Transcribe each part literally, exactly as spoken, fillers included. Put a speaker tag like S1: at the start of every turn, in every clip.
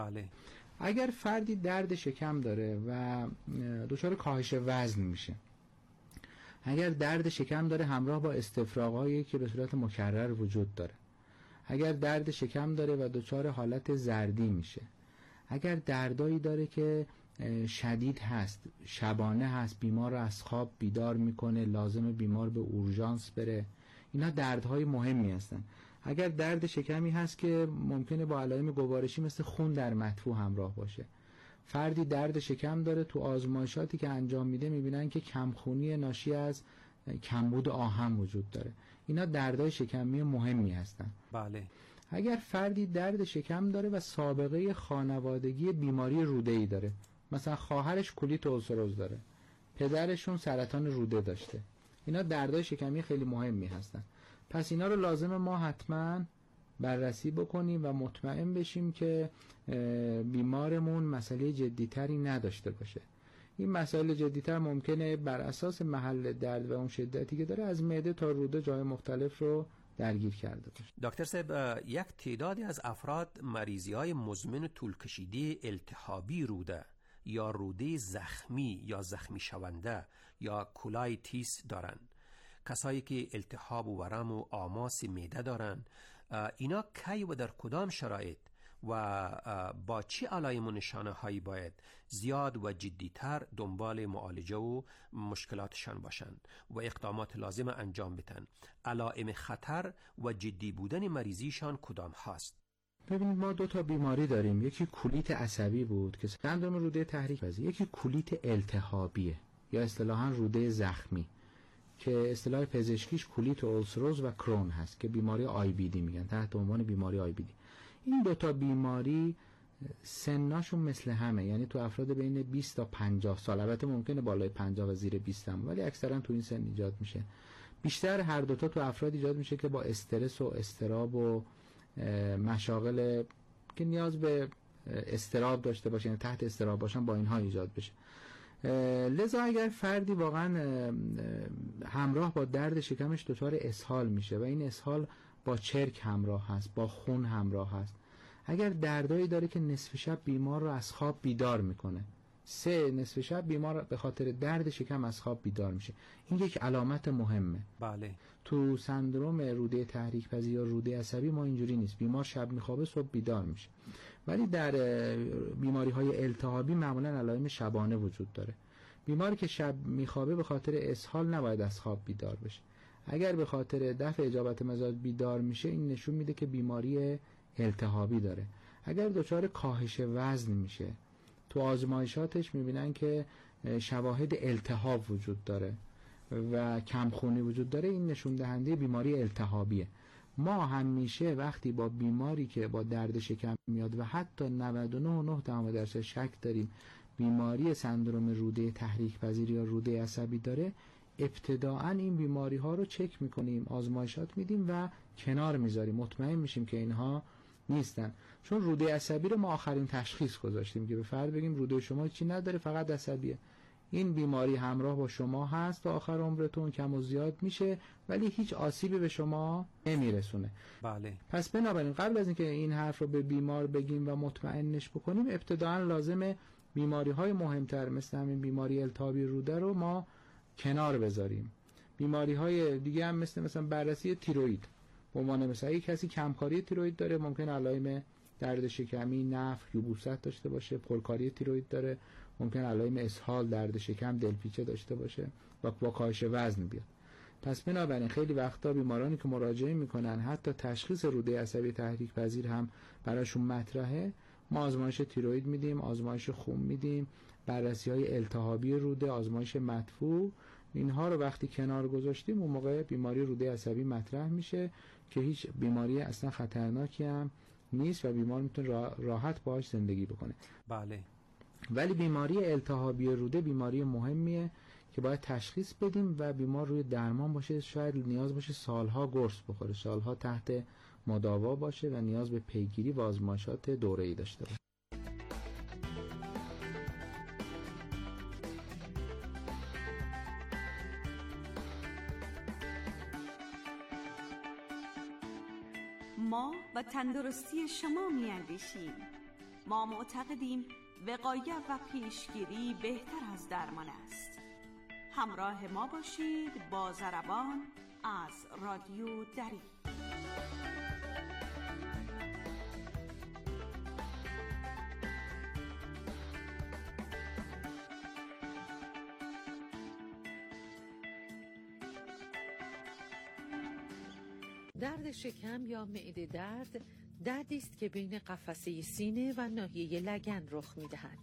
S1: بله.
S2: اگر فردی درد شکم داره و دچار کاهش وزن میشه، اگر درد شکم داره همراه با استفراغایی که به صورت مکرر وجود داره، اگر درد شکم داره و دچار حالت زردی میشه، اگر دردایی داره که شدید هست، شبانه هست، بیمار رو از خواب بیدار میکنه، لازم بیمار به اورژانس بره، اینا دردهای مهمی هستن. اگر درد شکمی هست که ممکنه با علائم گوارشی مثل خون در مدفوع همراه باشه، فردی درد شکم داره، تو آزمایشاتی که انجام میده میبینن که کمخونی ناشی از کمبود آهن وجود داره. اینا دردهای شکمی مهمی هستن.
S1: بله.
S2: اگر فردی درد شکم داره و سابقه خانوادگی بیماری روده‌ای داره، مثلا خواهرش کولیت اولسروز داره، پدرشون سرطان روده داشته، اینا دردهای شکمی خیلی مهمی هستن. پس اینا رو لازم ما حتما بررسی بکنیم و مطمئن بشیم که بیمارمون مسئله جدیتری نداشته باشه. این مسائل جدیتر ممکنه بر اساس محل درد و اون شدتی که داره از معده تا روده جای مختلف رو درگیر کرده باشه.
S1: دکتر صاحب، یک تعدادی از افراد مریضی‌های مزمن طول کشیده التهابی روده یا روده زخمی یا زخمی شونده یا کولایتیس دارند. کسایی که التهاب و ورم و آماس معده دارن، اینا کی و در کدام شرایط و با چه علائم و نشانه هایی باید زیاد و جدیتر دنبال معالجه و مشکلاتشان باشند و اقدامات لازم انجام بدن؟ علائم خطر و جدی بودن مریضیشان کدام هست؟
S2: ببینید، ما دو تا بیماری داریم، یکی کولیت عصبی بود که سندرم روده تحریک پذیر، یکی کولیت التهابیه یا اصطلاحاً روده زخمی که اصطلاح پزشکیش کولیت اولسروز و کرون هست که بیماری آی بی دی میگن، تحت عنوان بیماری آی بی دی. این دوتا بیماری سناشون مثل همه، یعنی تو افراد بین بیست تا پنجاه سال، البته ممکنه بالای پنجاه و زیر بیست هم، ولی اکثرا تو این سن ایجاد میشه. بیشتر هر دوتا تو افراد ایجاد میشه که با استرس و اضطراب و مشاغل که نیاز به اضطراب داشته باشه، یعنی تحت اضطراب باشن، با اینها ایجاد بشه. لذا اگر فردی واقعا همراه با درد شکمش دچار اسهال میشه و این اسهال با چرک همراه هست، با خون همراه هست، اگر دردایی داره که نصف شب بیمار رو از خواب بیدار میکنه، سه نصف شب بیمار به خاطر درد شکم از خواب بیدار میشه، این یک علامت مهمه.
S1: بله.
S2: تو سندروم روده تحریک پذیر یا روده عصبی ما اینجوری نیست، بیمار شب میخوابه صبح بیدار میشه، ولی در بیماری های التهابی معمولا علائم شبانه وجود داره. بیماری که شب میخوابه به خاطر اسهال نباید از خواب بیدار بشه. اگر به خاطر دفع اجابت مزاج بیدار میشه، این نشون میده که بیماری التهابی داره. اگر دچار کاهش وزن میشه، تو آزمایشاتش میبینن که شواهد التهاب وجود داره و کمخونی وجود داره، این نشون دهنده بیماری التهابیه. ما همیشه وقتی با بیماری که با درد شکم میاد و حتی نود و نه و نه دهم درصد شک داریم بیماری سندروم روده تحریک پذیر یا روده عصبی داره، ابتداعاً این بیماری ها رو چک میکنیم، آزمایشات میدیم و کنار میذاریم، مطمئن میشیم که اینها نیستن. چون روده عصبی رو ما آخرین تشخیص گذاشتیم که به فرد بگیم روده شما چی نداره، فقط عصبیه، این بیماری همراه با شما هست تا آخر عمرتون، کم و زیاد میشه ولی هیچ آسیبی به شما نمیرسونه.
S1: بله.
S2: پس بنابراین قبل از اینکه این حرف رو به بیمار بگیم و مطمئنش بکنیم، ابتداعا لازمه بیماری های مهمتر مثل همین بیماری التهابی روده رو ما کنار بذاریم. بیماری های دیگه هم مثل مثلا بررسی تیروئید، به عنوان مثلا یک کسی کمکاری تیروئید داره، ممکن علائم درد شکمی، نفخ، یبوست داشته باشه. پرکاری تیروئید داره، ممکن علائم اسهال، درد شکم، دلپیچه داشته باشه و با کاهش وزن بیاد. پس بنابراین خیلی وقتا بیمارانی که مراجعه میکنن حتی تشخیص روده عصبی تحریک پذیر هم براشون مطرحه، ما آزمایش تیروئید میدیم، آزمایش خون میدیم، بررسی های التهابی روده، آزمایش مدفوع، اینها رو وقتی کنار گذاشتیم اون موقع بیماری روده عصبی مطرح میشه که هیچ بیماری اصلا خطرناکی هم نیست و بیمار میتونه راحت باهاش زندگی بکنه.
S1: بله.
S2: ولی بیماری التهابی روده بیماری مهمیه که باید تشخیص بدیم و بیمار روی درمان باشه، شاید نیاز باشه سالها قرص بخوره، سالها تحت مداوا باشه و نیاز به پیگیری و آزمایشات دوره‌ای داشته باشه.
S3: ما و تندرستی شما می اندیشیم. ما معتقدیم وقایت و پیشگیری بهتر از درمان است. همراه ما باشید با ضربان از رادیو دری.
S4: درد شکم یا معده درد دردی است که بین قفسه سینه و ناحیه لگن رخ می‌دهد.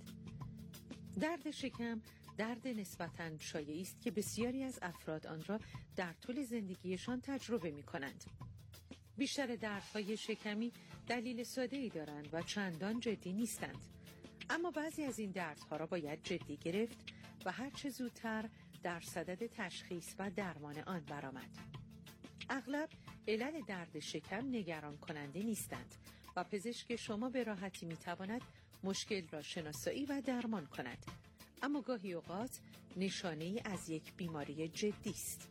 S4: درد شکم درد نسبتاً شایعی است که بسیاری از افراد آن را در طول زندگیشان تجربه می‌کنند. بیشتر دردهای شکمی دلیل ساده‌ای دارند و چندان جدی نیستند. اما بعضی از این دردها را باید جدی گرفت و هر چه زودتر در صدد تشخیص و درمان آن برآمد. اغلب علل درد شکم نگران کننده نیستند و پزشک شما به راحتی میتواند مشکل را شناسایی و درمان کند. اما گاهی اوقات نشانه‌ای از یک بیماری جدی است.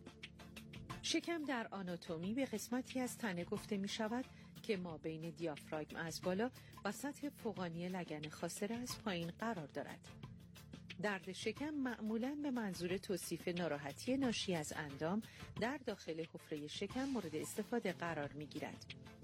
S4: شکم در آناتومی به قسمتی از تنه گفته می شود که ما بین دیافراگم از بالا و سطح فوقانی لگن خاصره از پایین قرار دارد. درد شکم معمولاً به منظور توصیف ناراحتی ناشی از اندام در داخل حفره شکم مورد استفاده قرار می‌گیرد.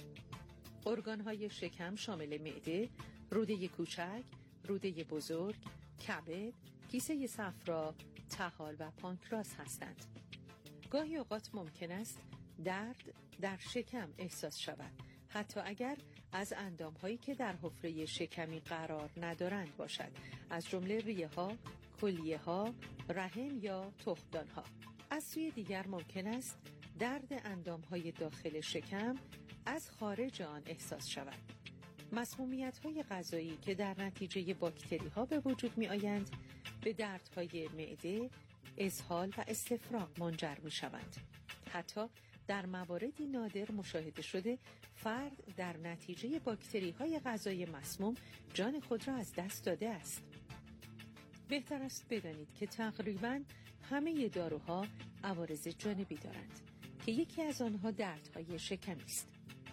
S4: ارگان‌های شکم شامل معده، روده کوچک، روده بزرگ، کبد، کیسه صفرا، طحال و پانکراس هستند. گاهی اوقات ممکن است درد در شکم احساس شود، حتی اگر از اندام‌هایی که در حفره شکمی قرار ندارند باشد، از جمله ریه‌ها، کلیه‌ها، رحم یا تخمدان‌ها. از سوی دیگر ممکن است درد اندام‌های داخل شکم از خارج آن احساس شود. مسمومیت‌های غذایی که در نتیجه باکتری‌ها به وجود می‌آیند، به دردهای معده، اسهال و استفراغ منجر می‌شوند. حتی در مواردی نادر مشاهده شده فرد در نتیجه باکتری‌های غذای مسموم جان خود را از دست داده است. بهتر است بدانید که تقریباً همه داروها عوارض جانبی دارند که یکی از آنها دردهای شکمی است.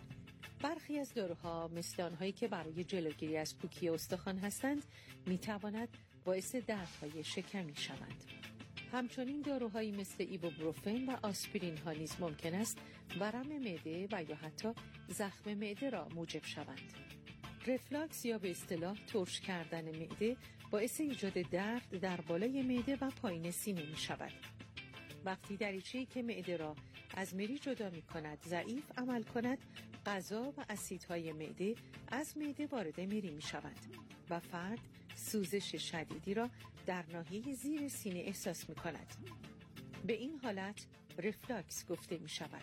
S4: برخی از داروها مثل آنهایی که برای جلوگیری از پوکی استخوان هستند می‌تواند باعث دردهای شکمی شوند. همچنین داروهایی مثل ایبوپروفن و آسپرین ها نیز ممکن است ورم معده و یا حتی زخم معده را موجب شوند. رفلاکس یا به اصطلاح ترش کردن معده باعث ایجاد درد در بالای معده و پایین سینه می شود. وقتی دریچه‌ای که معده را از مری جدا می کند ضعیف عمل کند، غذا و اسیدهای معده از معده وارد مری می شوند و فرد سوزش شدیدی را در ناحیه زیر سینه احساس می کند. به این حالت رفلاکس گفته می شود.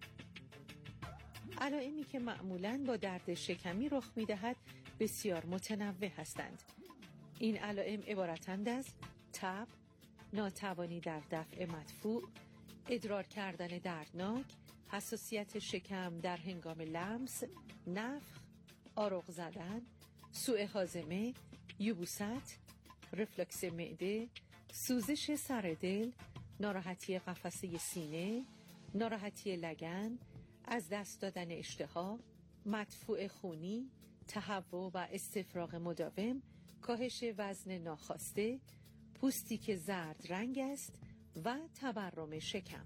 S4: علائمی که معمولاً با درد شکمی رخ می دهد بسیار متنوع هستند. این علائم عبارتند از تب، ناتوانی در دفع مدفوع، ادرار کردن دردناک، حساسیت شکم در هنگام لمس، نفخ، آرق زدن، سوء هاضمه، یبوست، رفلکس معده، سوزش سر دل، ناراحتی قفسه سینه، ناراحتی لگن، از دست دادن اشتها، مدفوع خونی، تهوع و استفراغ مداوم، کاهش وزن ناخواسته، پوستی که زرد رنگ است و تورم شکم.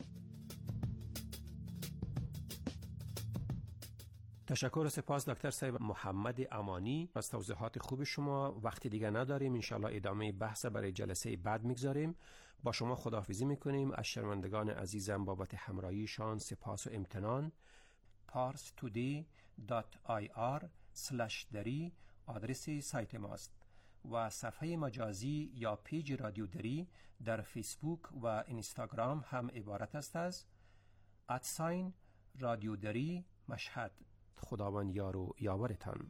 S1: تشکر و سپاس دکتر صاحب محمد امانی از توضیحات خوب شما. وقتی دیگه نداریم، انشالله ادامه بحث برای جلسه بعد میگذاریم. با شما خداحافظی میکنیم. از شنوندگان عزیزم بابت همراهیشان سپاس و امتنان. پارس تودی دات آی آر اسلش دری آدرس سایت ماست و صفحه مجازی یا پیج رادیو دری در فیسبوک و اینستاگرام هم عبارت است از ادساین رادیو دری مشهد. خداوند یار و یاورتان.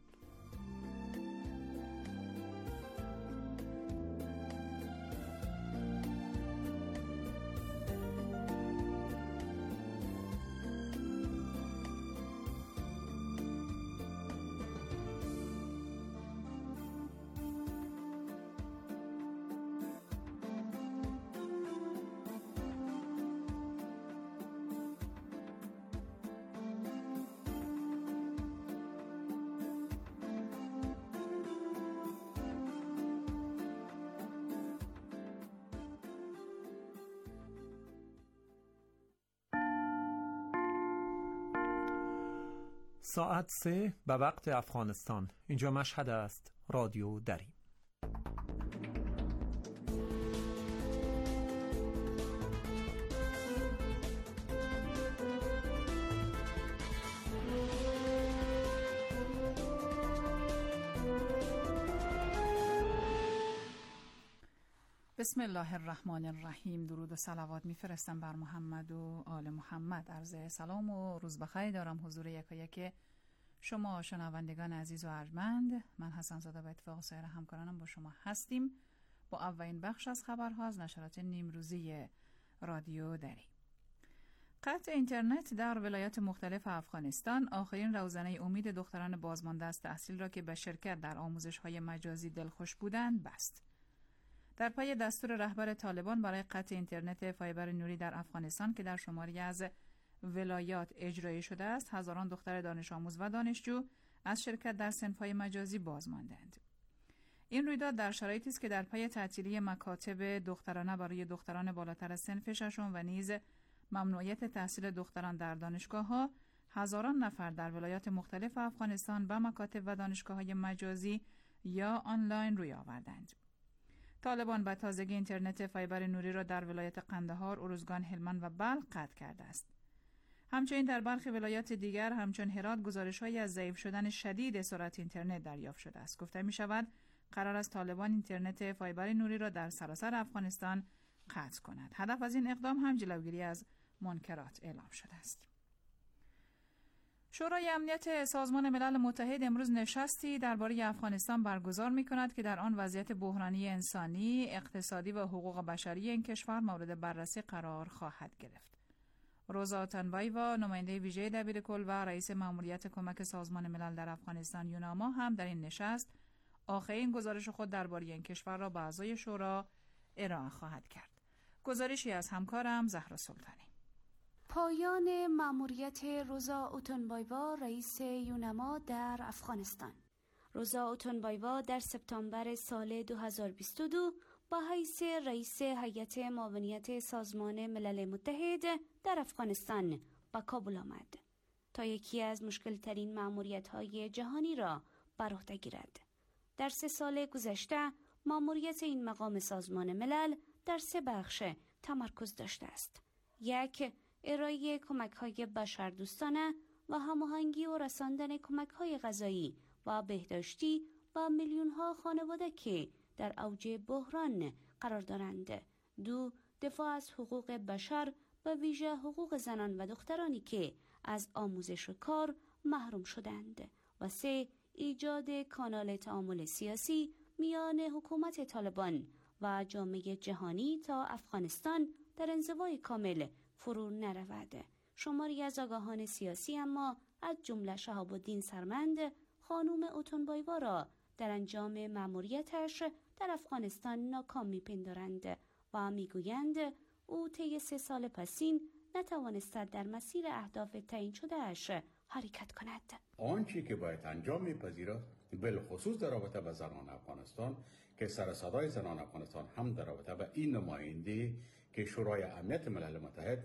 S5: ساعت سه به وقت افغانستان. اینجا مشهد است. رادیو دری.
S6: بسم الله الرحمن الرحیم. درود و صلوات میفرستم بر محمد و آل محمد. عرض سلام و روز بخیر دارم حضور یکایک شما شنوندگان عزیز و ارجمند. من حسن زاده به اتفاق سایر همکارانم با شما هستیم با اولین بخش از خبرها از نشرات نیمروزی رادیو دری. قطع اینترنت در ولایات مختلف افغانستان آخرین روزنه امید دختران بازمانده از تحصیل را که به شرکت در آموزش‌های مجازی دلخوش بودند بست. در پای دستور رهبر طالبان برای قطع اینترنت فایبر نوری در افغانستان که در شماری از ولایات اجرایی شده است، هزاران دختر دانش آموز و دانشجو از شرکت در صنف‌های مجازی باز ماندند. این رویداد در شرایطی است که در پای تعطیلی مکاتب دخترانه برای دختران بالاتر از صنف ششم و نیز ممنوعیت تحصیل دختران در دانشگاه‌ها، هزاران نفر در ولایات مختلف افغانستان به مکاتب و دانشگاه‌های مجازی یا آنلاین روی آوردند. طالبان به تازگی اینترنت فایبر نوری را در ولایت قندهار، ارزگان، هلمند و بلخ قطع کرده است. همچنین در برخی ولایات دیگر همچون هرات گزارش‌هایی از ضعیف شدن شدید سرعت اینترنت دریافت شده است. گفته می‌شود قرار است طالبان اینترنت فایبر نوری را در سراسر افغانستان قطع کند. هدف از این اقدام هم جلوگیری از منکرات اعلام شده است. شورای امنیت سازمان ملل متحد امروز نشستی درباره افغانستان برگزار می‌کند که در آن وضعیت بحرانی انسانی، اقتصادی و حقوق بشری این کشور مورد بررسی قرار خواهد گرفت. روزا اوتانبایوا، نماینده ویژه دبیرکل و رئیس مأموریت کمک سازمان ملل در افغانستان یوناما هم در این نشست آخرین گزارش خود درباره این کشور را به اعضای شورا ارائه خواهد کرد. گزارشی از همکارم زهرا سلطانی.
S7: پایان مأموریت روزا اوتانبایوا رئیس یوناما در افغانستان. روزا اوتانبایوا در سپتامبر سال دو هزار و بیست و دو با حیث رئیس هیئت معاونیت سازمان ملل متحد در افغانستان به کابل آمد تا یکی از مشکل ترین مأموریت‌های جهانی را بر عهده گیرد. در سه سال گذشته مأموریت این مقام سازمان ملل در سه بخش تمرکز داشته است. یک، ارائه کمک‌های بشردوستانه و هماهنگی و رساندن کمک‌های غذایی و بهداشتی به میلیون‌ها خانواده که در اوج بحران قرار دارند. دو، دفاع از حقوق بشر و ویژه حقوق زنان و دخترانی که از آموزش و کار محروم شدند. و سه، ایجاد کانال تعامل سیاسی میان حکومت طالبان و جامعه جهانی تا افغانستان در انزوای کامل فرو نرود. شماری از آگاهان سیاسی اما از جمله شهاب الدین سرمند خانم اوتانبایوا را در انجام مأموریتش در افغانستان ناکام می‌پندارند و میگویند او طی سه سال پسین نتوانست در مسیر اهداف تعیین شده‌اش حرکت کند.
S8: آنچه که باید انجام می‌پذیرد بالخصوص در رابطه با زنان افغانستان که سر صدای زنان افغانستان هم در رابطه با این نماینده که شورای امنیت ملل متحد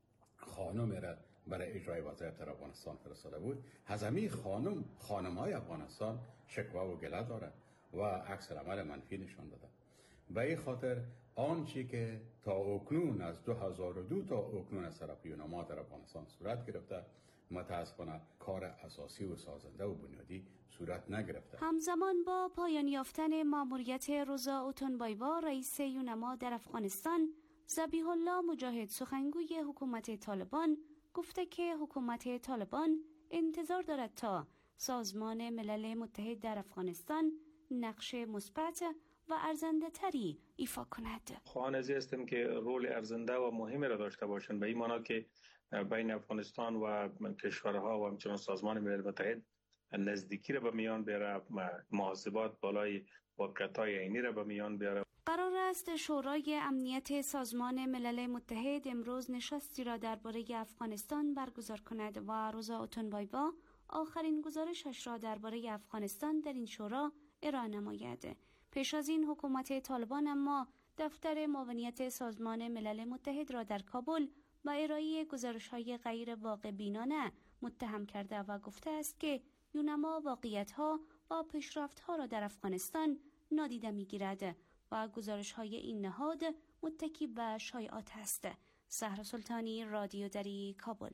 S8: خانم را برای اجرای وضعیت در افغانستان فرستاده بود، هزمی خانم خانم‌های افغانستان شکوه و گله دارند و عکس العمل منفی نشان داده. به این خاطر آنچه که تا اکنون از دو هزار و دو تا اکنون از طرف یوناما در افغانستان صورت گرفته، متاسفانه کار اساسی و سازنده و بنیادی صورت نگرفته.
S7: همزمان با پایان یافتن مأموریت روزا اوتانبایوا رئیس یوناما در افغانستان، ذبیح الله مجاهد سخنگوی حکومت طالبان گفته که حکومت طالبان انتظار دارد تا سازمان ملل متحد در افغانستان نقش مثبت و ارزنده تری ایفا کند.
S9: خواهان از هستیم که رول ارزنده و مهمی را داشته باشند، به این معنی که بین افغانستان و کشورها و همچنان سازمان ملل متحد نزدیکی را به میان بیاره، محاسبات بالای واقعیت‌های عینی را به میان بیاره.
S7: قرار است شورای امنیت سازمان ملل متحد امروز نشستی را درباره افغانستان برگزار کند و روزا اوتانبایوا آخرین گزارشش را درباره افغانستان در این شورا ارائه نماید. پیش از این حکومت طالبان اما دفتر معاونیت سازمان ملل متحد را در کابل و ارائه گزارش‌های غیر واقع بینانه متهم کرده و گفته است که یونما واقعیت‌ها و پیشرفت‌ها را در افغانستان نادیده می‌گیرد و گزارش‌های این نهاد متکی به شایعات است. سحر سلطانی، رادیو دری، کابل.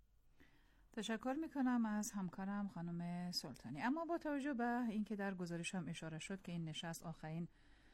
S6: تشکر میکنم از همکارم خانم سلطانی. اما با توجه به اینکه در گزارش هم اشاره شد که این نشست آخرین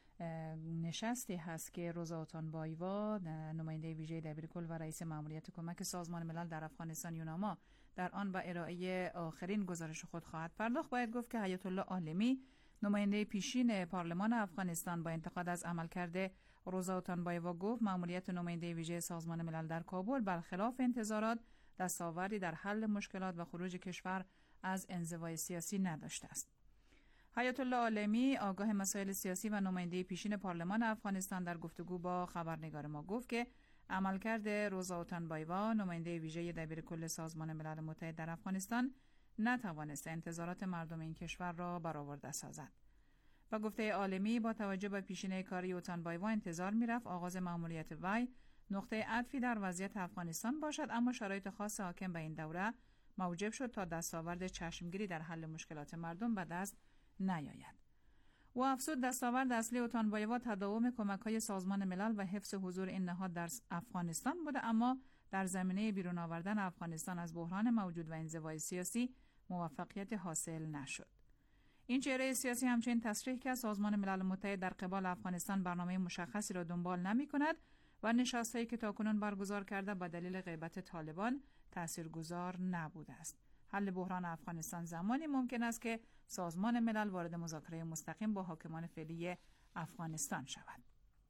S6: نشستی هست که روزا اوتانبایوا، نماینده ویژه دبیرکل و رئیس ماموریت کمک سازمان ملل در افغانستان یوناما، در آن به ارائه آخرین گزارش خود خواهد پرداخت، باید گفت که حیات الله عالمی، نماینده پیشین پارلمان افغانستان، با انتقاد از عملکرد روزا اوتانبایوا گفت ماموریت نماینده ویژه سازمان ملل در کابل برخلاف انتظارات دستاوردی در حل مشکلات و خروج کشور از انزوای سیاسی نداشته است. حیات الله عالمی، آگاه مسائل سیاسی و نماینده پیشین پارلمان افغانستان، در گفتگو با خبرنگار ما گفت که عملکرد روزا اوتانبایوا، نماینده ویژه دبیرکل سازمان ملل متحد در افغانستان، نتوانست انتظارات مردم این کشور را برآورده سازد. با گفته عالمی، با توجه به پیشینه کاری اوتانبایوا انتظار می‌رفت آغاز ماموریت وی نقطه عطفی در وضعیت افغانستان باشد، اما شرایط خاص حاکم به این دوره موجب شد تا دستاورد چشمگیری در حل مشکلات مردم به دست نیاید. و افزود دستاورد اصلی اوتانبایوا تداوم کمک‌های سازمان ملل و حفظ حضور این نهاد در افغانستان بوده، اما در زمینه بیرون آوردن افغانستان از بحران موجود و انزوای سیاسی موفقیت حاصل نشد. این چهره سیاسی همچنین تصریح کرد سازمان ملل متحد در قبال افغانستان برنامه مشخصی را دنبال نمی‌کند و نشست‌هایی که تاکنون برگزار کرده با دلیل غیبت طالبان تاثیرگذار نبوده است. حل بحران افغانستان زمانی ممکن است که سازمان ملل وارد مذاکره مستقیم با حاکمان فعلی افغانستان شود.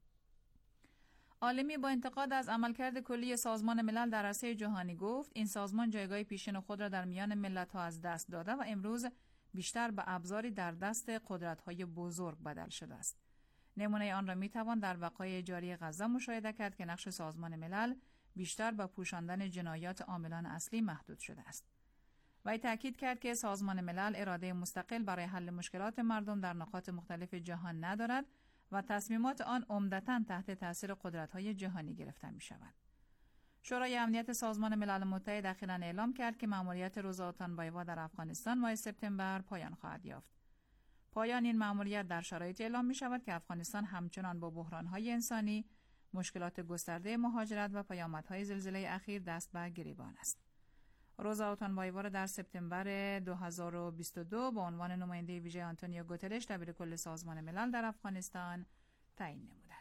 S6: عالمی با انتقاد از عملکرد کلی سازمان ملل در عرصه جهانی گفت این سازمان جایگاه پیشین خود را در میان ملت‌ها از دست داده و امروز بیشتر به ابزاری در دست قدرت‌های بزرگ بدل شده است. نمونه آن را میتوان در وقایع جاری غزه مشاهده کرد که نقش سازمان ملل بیشتر به پوشاندن جنایات عاملان اصلی محدود شده است. وی تاکید کرد که سازمان ملل اراده مستقل برای حل مشکلات مردم در نقاط مختلف جهان ندارد و تصمیمات آن عمدتاً تحت تاثیر قدرت‌های جهانی گرفته می‌شود. شورای امنیت سازمان ملل متحد اخیراً اعلام کرد که ماموریت روزا اوتانبایوا در افغانستان ماه سپتامبر پایان خواهد یافت. پایان این ماموریت در شرایطی اعلام می شود که افغانستان همچنان با بحران‌های انسانی، مشکلات گسترده مهاجرت و پیامدهای زلزله اخیر دست به گریبان است. روزا اوتانبایوا را در سپتامبر دو هزار و بیست و دو با عنوان نماینده ویژه آنتونیو گوترش دبیرکل سازمان ملل در افغانستان تعیین نمودند.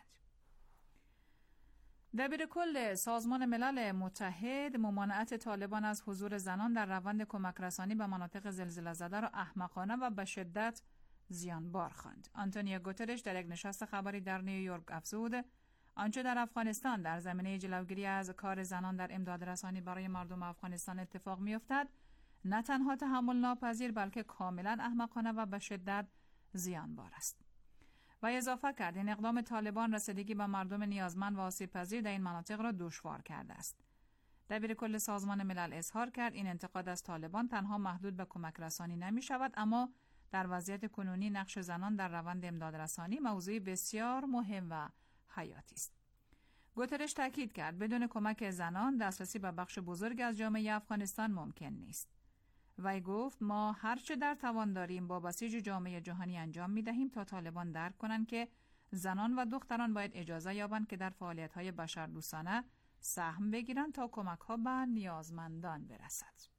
S6: دبیرکل سازمان ملل متحد ممانعت طالبان از حضور زنان در روند کمک رسانی به مناطق زلزله زده را احمقانه و به شدت زیانبار خواند. آنتونیو گوترش در یک نشست خبری در نیویورک افزود آنچه در افغانستان در زمینه جلوگیری از کار زنان در امداد رسانی برای مردم افغانستان اتفاق می‌افتد نه تنها تحمل ناپذیر بلکه کاملا احمقانه و به شدت زیانبار است. و اضافه کرد این اقدام طالبان رسیدگی به مردم نیازمند و آسیب‌پذیر در این مناطق را دشوار کرده است. دبیرکل سازمان ملل اظهار کرد این انتقاد از طالبان تنها محدود به کمک رسانی نمی شود، اما در وضعیت کنونی نقش زنان در روند امداد رسانی موضوعی بسیار مهم و حیاتی است. گوترش تاکید کرد بدون کمک زنان دسترسی به بخش بزرگ از جامعه افغانستان ممکن نیست. وی گفت ما هر چه در توان داریم با بسیج جامعه جهانی انجام می دهیم تا طالبان درک کنند که زنان و دختران باید اجازه یابند که در فعالیت‌های بشردوستانه سهم بگیرند تا کمک‌ها به نیازمندان برسد.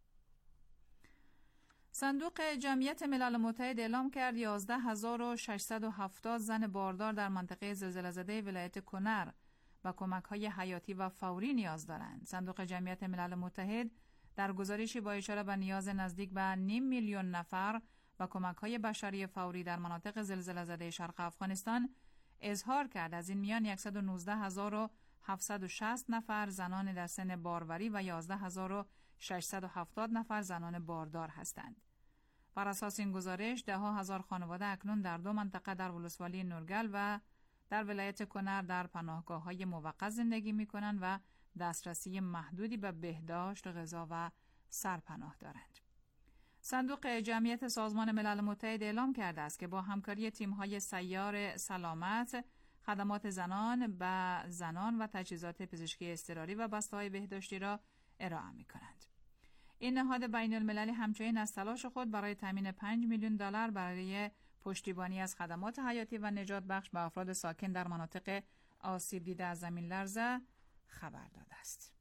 S6: صندوق جمعیت ملل متحد اعلام کرد یازده هزار و ششصد و هفتاد زن باردار در منطقه زلزله زده ولایت کنر به کمک‌های حیاتی و فوری نیاز دارند. صندوق جمعیت ملل متحد در گزارشی با اشاره به نیاز نزدیک به نیم میلیون نفر به کمک‌های بشری فوری در مناطق زلزله زده شرق افغانستان اظهار کرد از این میان صد و نوزده هزار و هفتصد و شصت نفر زنان در سن باروری و یازده هزار و ششصد و هفتاد نفر زنان باردار هستند. بر اساس این گزارش ده ها هزار خانواده اکنون در دو منطقه در ولسوالی نورگل و در ولایت کنر در پناهگاه‌های موقت زندگی می‌کنند و دسترسی محدودی به بهداشت، غذا و سرپناه دارند. صندوق جمعیت سازمان ملل متحد اعلام کرده است که با همکاری تیم‌های سیار سلامت، خدمات زنان به زنان و تجهیزات پزشکی اضطراری و بسته‌های بهداشتی را ارائه می‌کنند. این نهاد بین المللی همچنین از تلاش خود برای تامین پنج میلیون دلار برای پشتیبانی از خدمات حیاتی و نجات بخش به افراد ساکن در مناطق آسیب دیده از زمین لرزه خبر داده است.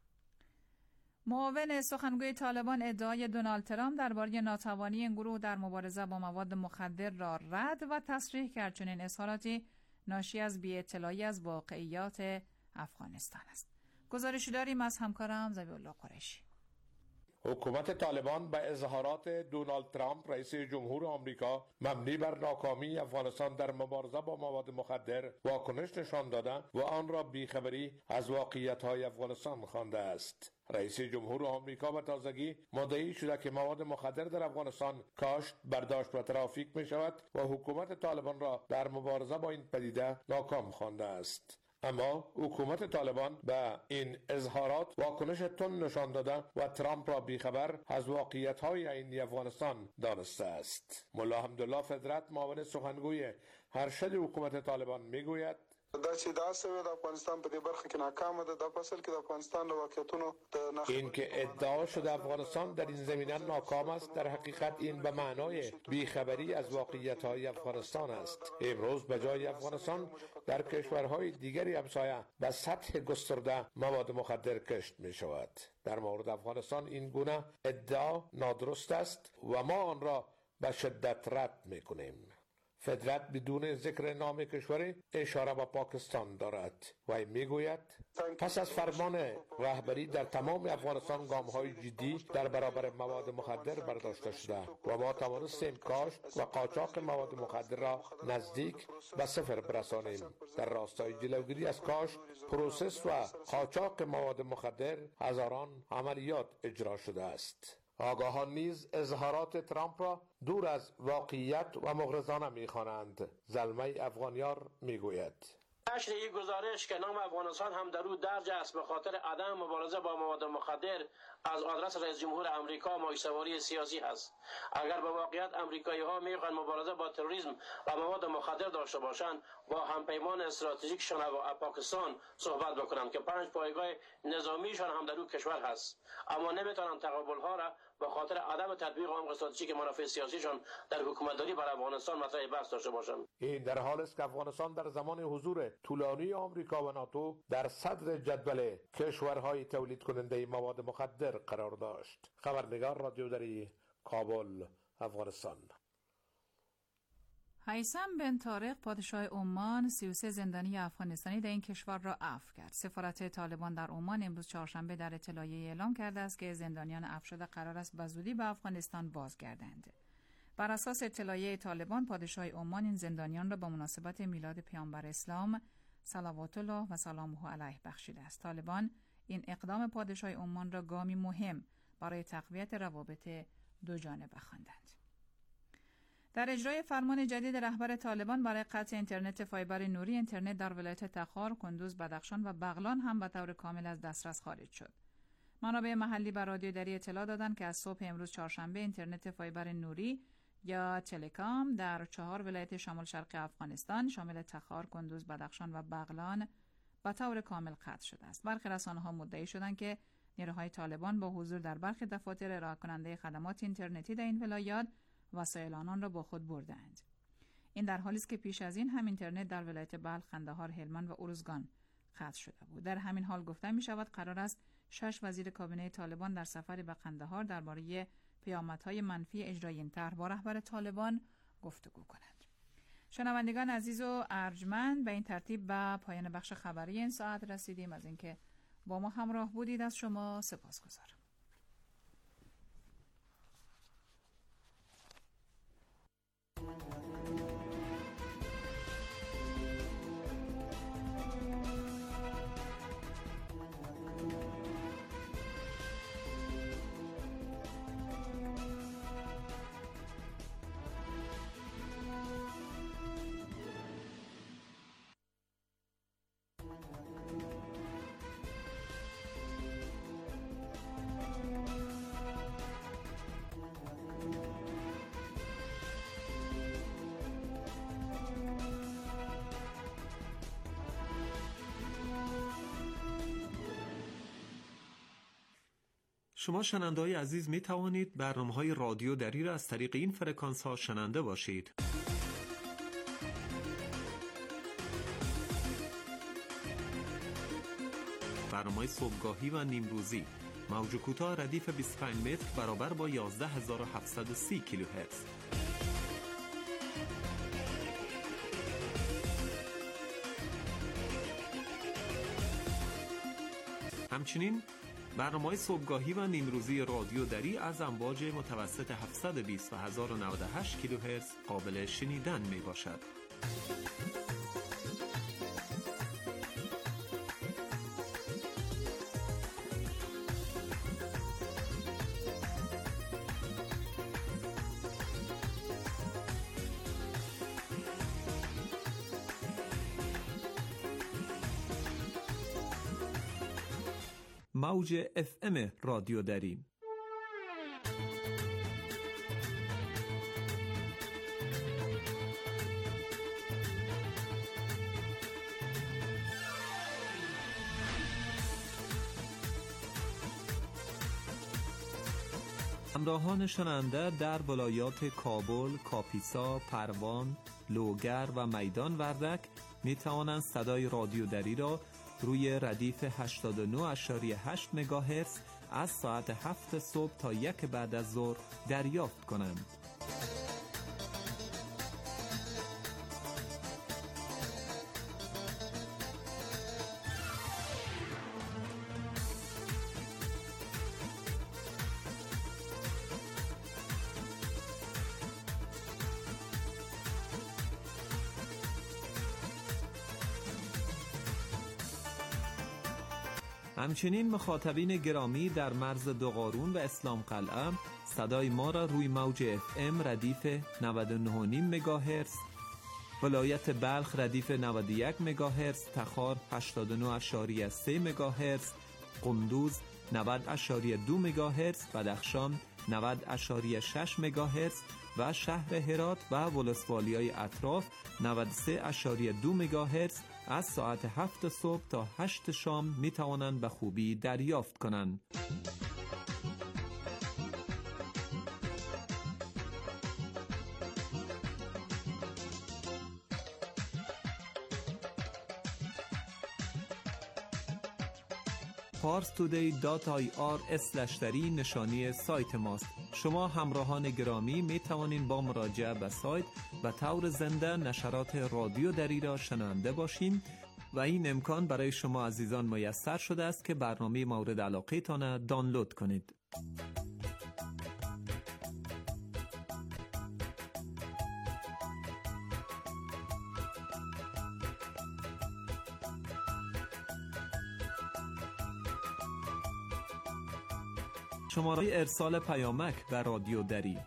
S6: معاون سخنگوی طالبان ادعای دونالد ترامپ درباره ناتوانی این گروه در مبارزه با مواد مخدر را رد و تصریح کرد، چنین اظهاراتی ناشی از بی‌اطلاعی از واقعیات افغانستان است. گزارشی داریم از همکارم ذبیح‌الله قریشی.
S10: حکومت طالبان به اظهارات دونالد ترامپ رئیس جمهور آمریکا مبنی بر ناکامی افغانستان در مبارزه با مواد مخدر واکنش نشان داده و آن را بیخبری از واقعیت‌های افغانستان خوانده است. رئیس جمهور آمریکا به تازگی مدعی شده که مواد مخدر در افغانستان کاشت، برداشت و ترافیک می شود و حکومت طالبان را در مبارزه با این پدیده ناکام خوانده است. اما حکومت طالبان به این اظهارات واکنش تند نشان داده و ترامپ را بیخبر از واقعیت‌های عینی افغانستان دانسته است. ملا حمدالله فدرت معاون سخنگوی ارشد حکومت طالبان میگوید
S11: دا چې دا سوی د افغانستان په دې برخه کې ناکامه ده، د فصل کې د افغانستان د واقعیتونو د
S10: این که ادعا شده افغانستان در این زمینه ناکام است، در حقیقت این به معنای بیخبری از واقعیت‌های افغانستان است. امروز به جای افغانستان در کشورهای دیگری همسایه به سطح گسترده مواد مخدر کشت می شود. در مورد افغانستان این گونه ادعا نادرست است و ما آن را به شدت رد می کنیم. فدرت بدون ذکر نام کشوری اشاره به پاکستان دارد و میگوید پس از فرمان رهبری در تمام افغانستان گام‌های جدی در برابر مواد مخدر برداشته شده و ما توانستیم کاشت و قاچاق مواد مخدر را نزدیک به صفر برسانیم. در راستای جلوگیری از کاشت، پروسس و قاچاق مواد مخدر هزاران عملیات اجرا شده است. آگاهان نیز اظهارات ترامپ را دور از واقعیت و مغرضانه می‌خوانند. زلمه افغانیار میگوید
S12: نشر یک گزارش که نام افغانستان هم در او درج است به خاطر عدم مبارزه با مواد مخدر از آدرس رئیس جمهور امریکا مایه‌سواری سیاسی است. اگر به واقعیت امریکایی ها میخوان مبارزه با تروریسم و مواد مخدر داشته باشند، با همپیمان استراتژیکشان و پاکستان صحبت بکنند که پنج پایگاه نظامیشان هم در او کشور هست، اما نمیتونند تقابل ها را به خاطر عدم تطبیق عمق استراتژیک منافع سیاسیشان در حکومتداری بر افغانستان مطرح بحث داشته باشند.
S10: این در حال است که افغانستان در زمان حضور طولانی آمریکا و ناتو در صدر جدول کشورهای تولید کننده مواد مخدر قرار داشت. خبرنگار رادیو دری، کابل، افغانستان.
S6: هیثم بن طارق پادشاه عمان سی و سه زندانی افغانستانی در این کشور را عفو کرد. سفارت طالبان در عمان امروز چهارشنبه در اطلاعیه اعلام کرده است که زندانیان عفو شده قرار است به زودی به افغانستان بازگردند. بر اساس اطلاعیه طالبان، پادشاه عمان این زندانیان را به مناسبت میلاد پیامبر اسلام صلوات الله و سلامه علیه بخشیده است. طالبان این اقدام پادشاه عمان را گامی مهم برای تقویت روابط دو جانبه خواندند. در اجرای فرمان جدید رهبر طالبان برای قطع اینترنت فایبر نوری، اینترنت در ولایت تخار، کندوز، بدخشان و بغلان هم به طور کامل از دسترس خارج شد. منابع محلی به رادیو دری اطلاع دادند که از صبح امروز چهارشنبه اینترنت فایبر نوری یا تلکام در چهار ولایت شمال شرقی افغانستان شامل تخار، کندوز، بدخشان و بغلان به طور کامل قطع شده است. برخی رسانه‌ها مدعی شدند که نیروهای طالبان با حضور در برخی دفاتر ارائه کننده خدمات اینترنتی در این ولایات وسایل آنان را با خود بردند. این در حالی است که پیش از این هم اینترنت در ولایت بلخ، قندهار، هلمند و ارزگان قطع شده بود. در همین حال گفته می شود قرار است شش وزیر کابینه طالبان در سفری به قندهار درباره پیامدهای منفی اجرای این طرح با رهبر طالبان گفتگو کنند. شنوندگان عزیز و ارجمند، به این ترتیب به پایان بخش خبری این ساعت رسیدیم. از اینکه با ما همراه بودید از شما سپاسگزارم.
S5: شما شنونده‌های عزیز می توانید برنامه‌های رادیو دری را از طریق این فرکانس‌ها شنونده باشید. برنامه صبحگاهی و نیمروزی موج کوتاه ردیف بیست و پنج متر برابر با یازده هزار و هفتصد و سی کیلوهرتز. همچنین برنامه‌های صبحگاهی و نیمروزی رادیو دری از امواج متوسط هفتصد و بیست و هزار و نود و هشت کیلوهرتز قابل شنیدن می باشد. موج اف ام رادیو دری. همراهان شنونده در ولایات کابل، کاپیسا، پروان، لوگر و میدان وردک می توانند صدای رادیو دری را روی ردیف هشتاد و نه ممیز هشت مگاهرتز از ساعت هفت صبح تا یک بعد از ظهر دریافت کنند. همچنین مخاطبین گرامی در مرز دوقارون و اسلام قلعه صدای ما را روی موج اف ام ردیف نود و نه و نیم مگاهرتز، ولایت بلخ ردیف نود و یک مگاهرتز، تخار هشتاد و نه ممیز سه مگاهرتز، قندوز نود ممیز دو مگاهرتز، بدخشان نود ممیز شش مگاهرتز و شهر هرات و ولسوالیای اطراف نود و سه ممیز دو مگاهرتز از ساعت هفت صبح تا هشت شام می توانند به خوبی دریافت کنند. پارس تودی دات آی آر اسلش دری نشانی سایت ماست. شما همراهان گرامی می توانید با مراجعه به سایت و طور زنده نشرات رادیو دری را شنونده باشین و این امکان برای شما عزیزان میسر شده است که برنامه مورد علاقه تان دانلود کنید. شماره ارسال پیامک به رادیو دری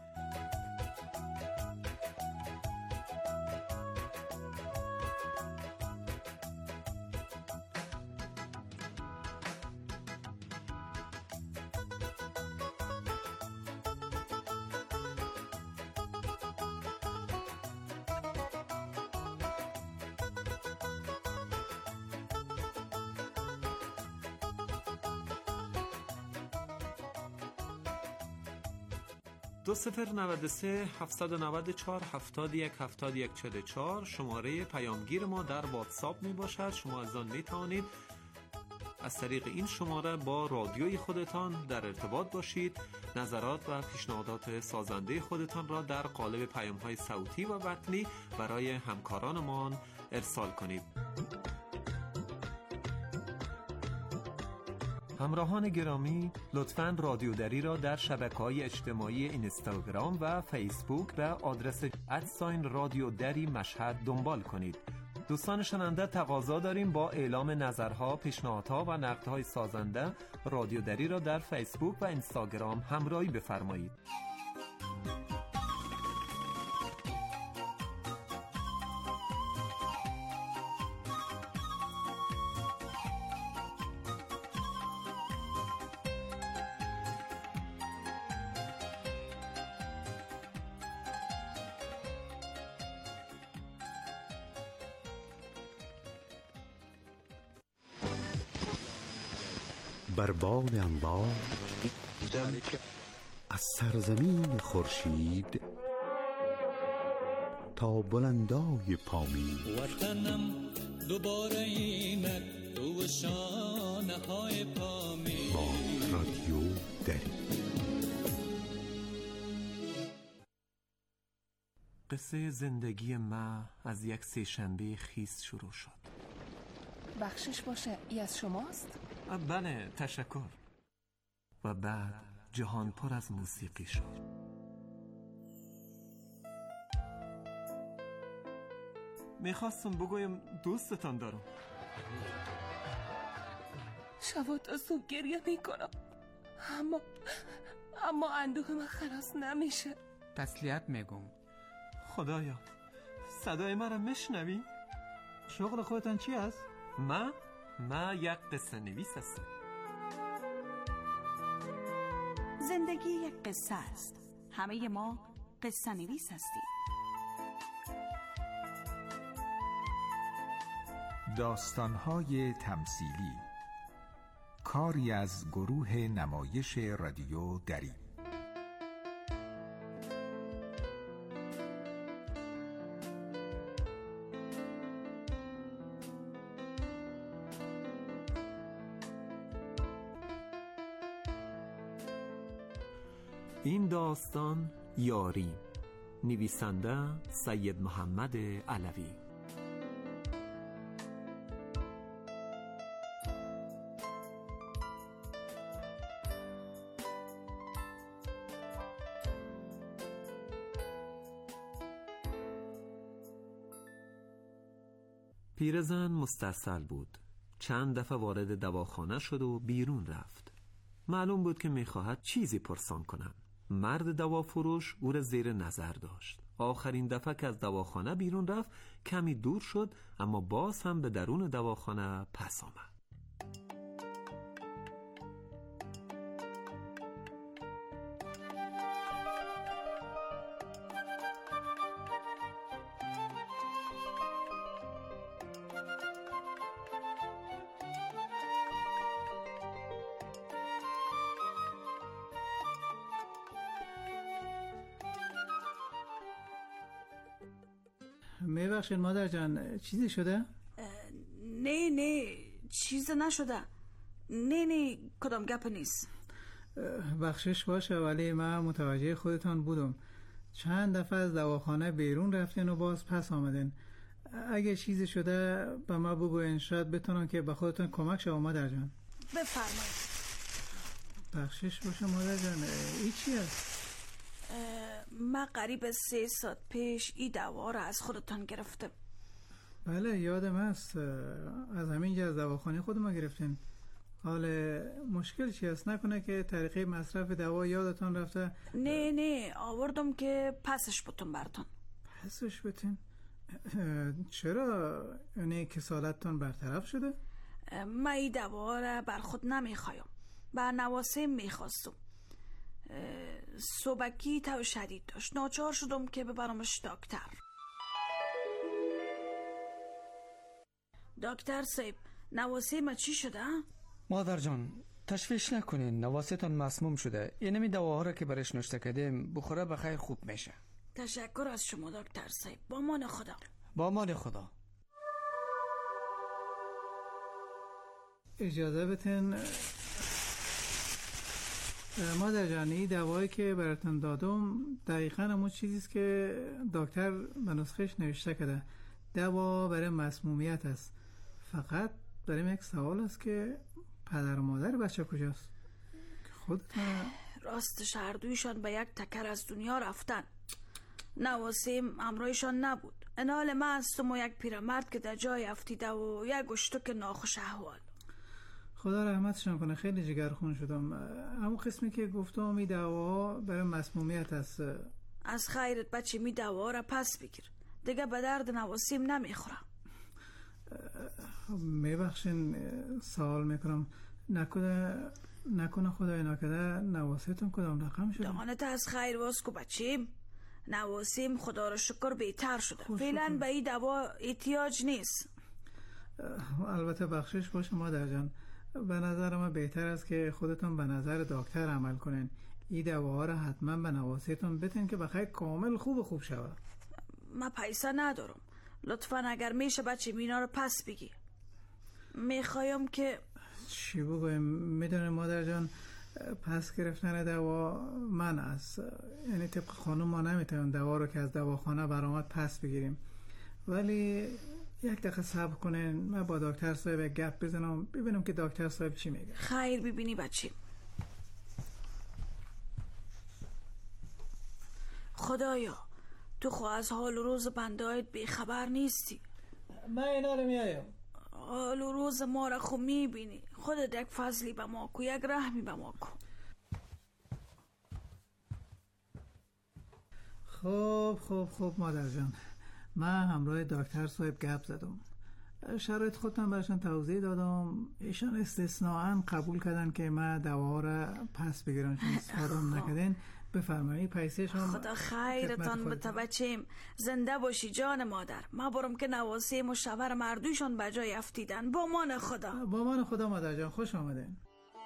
S5: دو صفر نود و سه هفتصد و نود و چهار هفتاد و یک هفتاد و یک چهل و چهار شماره پیامگیر ما در واتساپ می باشد. شما از آن می توانید از طریق این شماره با رادیوی خودتان در ارتباط باشید. نظرات و پیشنهادات سازنده خودتان را در قالب پیام‌های صوتی و متنی برای همکارانمان ارسال کنید. همراهان گرامی، لطفاً رادیو دری را در شبکه‌های اجتماعی اینستاگرام و فیسبوک به آدرس ادساین رادیو دری مشهد دنبال کنید. دوستان شنونده، تقاضا داریم با اعلام نظرها، پیشنهادها و نقدهای سازنده رادیو دری را در فیسبوک و اینستاگرام همراهی بفرمایید.
S13: بر باد انبار از سرزمین خورشید تا بلندای پامین
S14: وطنم دوباره اینک تو شانه های پامین
S13: با رادیو دری.
S5: قصه زندگی ما از یک سه‌شنبه خیس شروع شد.
S15: بخشش باشه، ای از شماست؟
S5: بله، تشکر. و بعد جهان پر از موسیقی شد. میخواستم بگویم دوستتان دارم.
S15: شبات از تو گریه میکنم، اما اما اندوه من خلاص نمیشه.
S16: تسلیت میگم.
S5: خدایا، صدای مرا میشنوی؟
S16: شغل خودتان چی است؟
S5: ما ما یک قصه نویس هستم.
S3: زندگی یک قصه است. همه ما قصه نویس هستیم.
S17: داستان‌های تمثیلی، کاری از گروه نمایش رادیو دری.
S5: این داستان یاری، نویسنده سید محمد علوی. پیرزن مسترسل بود. چند دفعه وارد دواخانه شد و بیرون رفت. معلوم بود که میخواهد چیزی پرسان کنند. مرد دوافروش او را زیر نظر داشت. آخرین دفعه که از دواخانه بیرون رفت کمی دور شد، اما باز هم به درون دواخانه پس آمد.
S16: میبخشید مادر جان، چیزی شده؟
S3: نه نه چیز نشده. نه نه کدام گپ نیست.
S16: بخشش باشه، ولی من متوجه خودتان بودم. چند دفعه از دواخانه بیرون رفتین و باز پس آمدین. اگه چیزی شده به ما بگوین، شاید بتونم که به خودتان کمک شوم مادر جان.
S3: بفرمایید.
S16: بخشش باشه مادر جان، این چی است؟
S3: من قریب سه ساعت پیش این دوا را از خودتان گرفتم.
S16: بله یادم است، از همینجا از دواخانه خود ما گرفتین. حال مشکل چی است؟ نکنه که طریقه مصرف دوا یادتان رفته؟
S3: نه نه آوردم که پسش بتون برتون.
S16: پسش بتون؟ چرا؟ یعنی کسالتتان برطرف شده؟
S3: من این دوا را بر خود نمیخوایم، بر نواسه میخواستم. صبحکی تو شدید داشت، ناچار شدم که ببرمش دکتر. دکتر صاحب، نواسه ما چی شده؟
S18: مادر جان تشویش نکنین، نواستان مسموم شده. اینمی دواها را که برش نوشته کردیم بخوره بخیر خوب میشه.
S3: تشکر از شما دکتر صاحب. با امان خدا.
S18: با امان خدا.
S16: اجازه بتین مادر جان، این دوایی که براتون دادم دقیقاً همون چیزیست که دکتر به نسخهش نوشته کرده. دوا برای مسمومیت است. فقط برای یک سوال است که پدر و مادر بچه کجاست؟ خودتون
S3: راستش هر دویشان به یک تکر از دنیا رفتن. نواسیم همراهشان نبود. انال من هستم و یک پیرمرد که در جای افتیده و یک اشتک ناخوش احوال.
S16: خدا رحمتشان کنه، خیلی جگرخون شدم. همون قسمی که گفتم می دوا برای مسمومیت است.
S3: از خیرت بچه می دوا را پس بگیر، دیگه به درد نواسیم نمیخورم.
S16: میبخشین سوال میکنم، نکنه نکنه خدای نکرده نواسیتون کدام رقم شده؟
S3: دهانت از خیر واس کو بچیم. نواسیم خدا را شکر بهتر شده. فعلا به این دوا احتیاج نیست.
S16: البته بخشش باشه مادر جان، به نظر من بهتر است که خودتون به نظر دکتر عمل کنین. این دواها را حتما به نواسیتون بتین که بخیر کامل خوب خوب شود.
S19: من پیسه ندارم، لطفا اگر میشه بچه مینا رو پس بگی. میخوایم که
S16: چی بگویم؟ میدونی مادر جان، پس گرفتن دوا من است، یعنی طبق خانم ما نمیتونیم دوا رو که از دواخانه برآمد پس بگیریم، ولی یک دقیقه صبر کنین، من با دکتر صاحب گپ بزنم ببینم که دکتر صاحب چی میگه.
S19: خیر ببینی بچه. خدایا تو خو از حال و روز بندایت بی خبر نیستی.
S16: من اینا رو میایم.
S19: حال و روز ما را خو میبینی. خودت یک فضلی به ما کو، یک رحمی به ما کو.
S16: خوب خوب خوب مادر جان، من همراه دکتر صاحب گپ زدم، شرایط خودم برشان توضیح دادم، ایشان استثناءً قبول کردن که من دوا را پس بگیرم چون استفاده نکردین. بفرمایید پیسه شما.
S19: خدا خیرتان بده بچیم، زنده باشی جان مادر. ما برم که نواسه مشاور مردوشان بجای افتیدن. با مان خدا.
S16: با مان خدا مادر جان، خوش آمدین.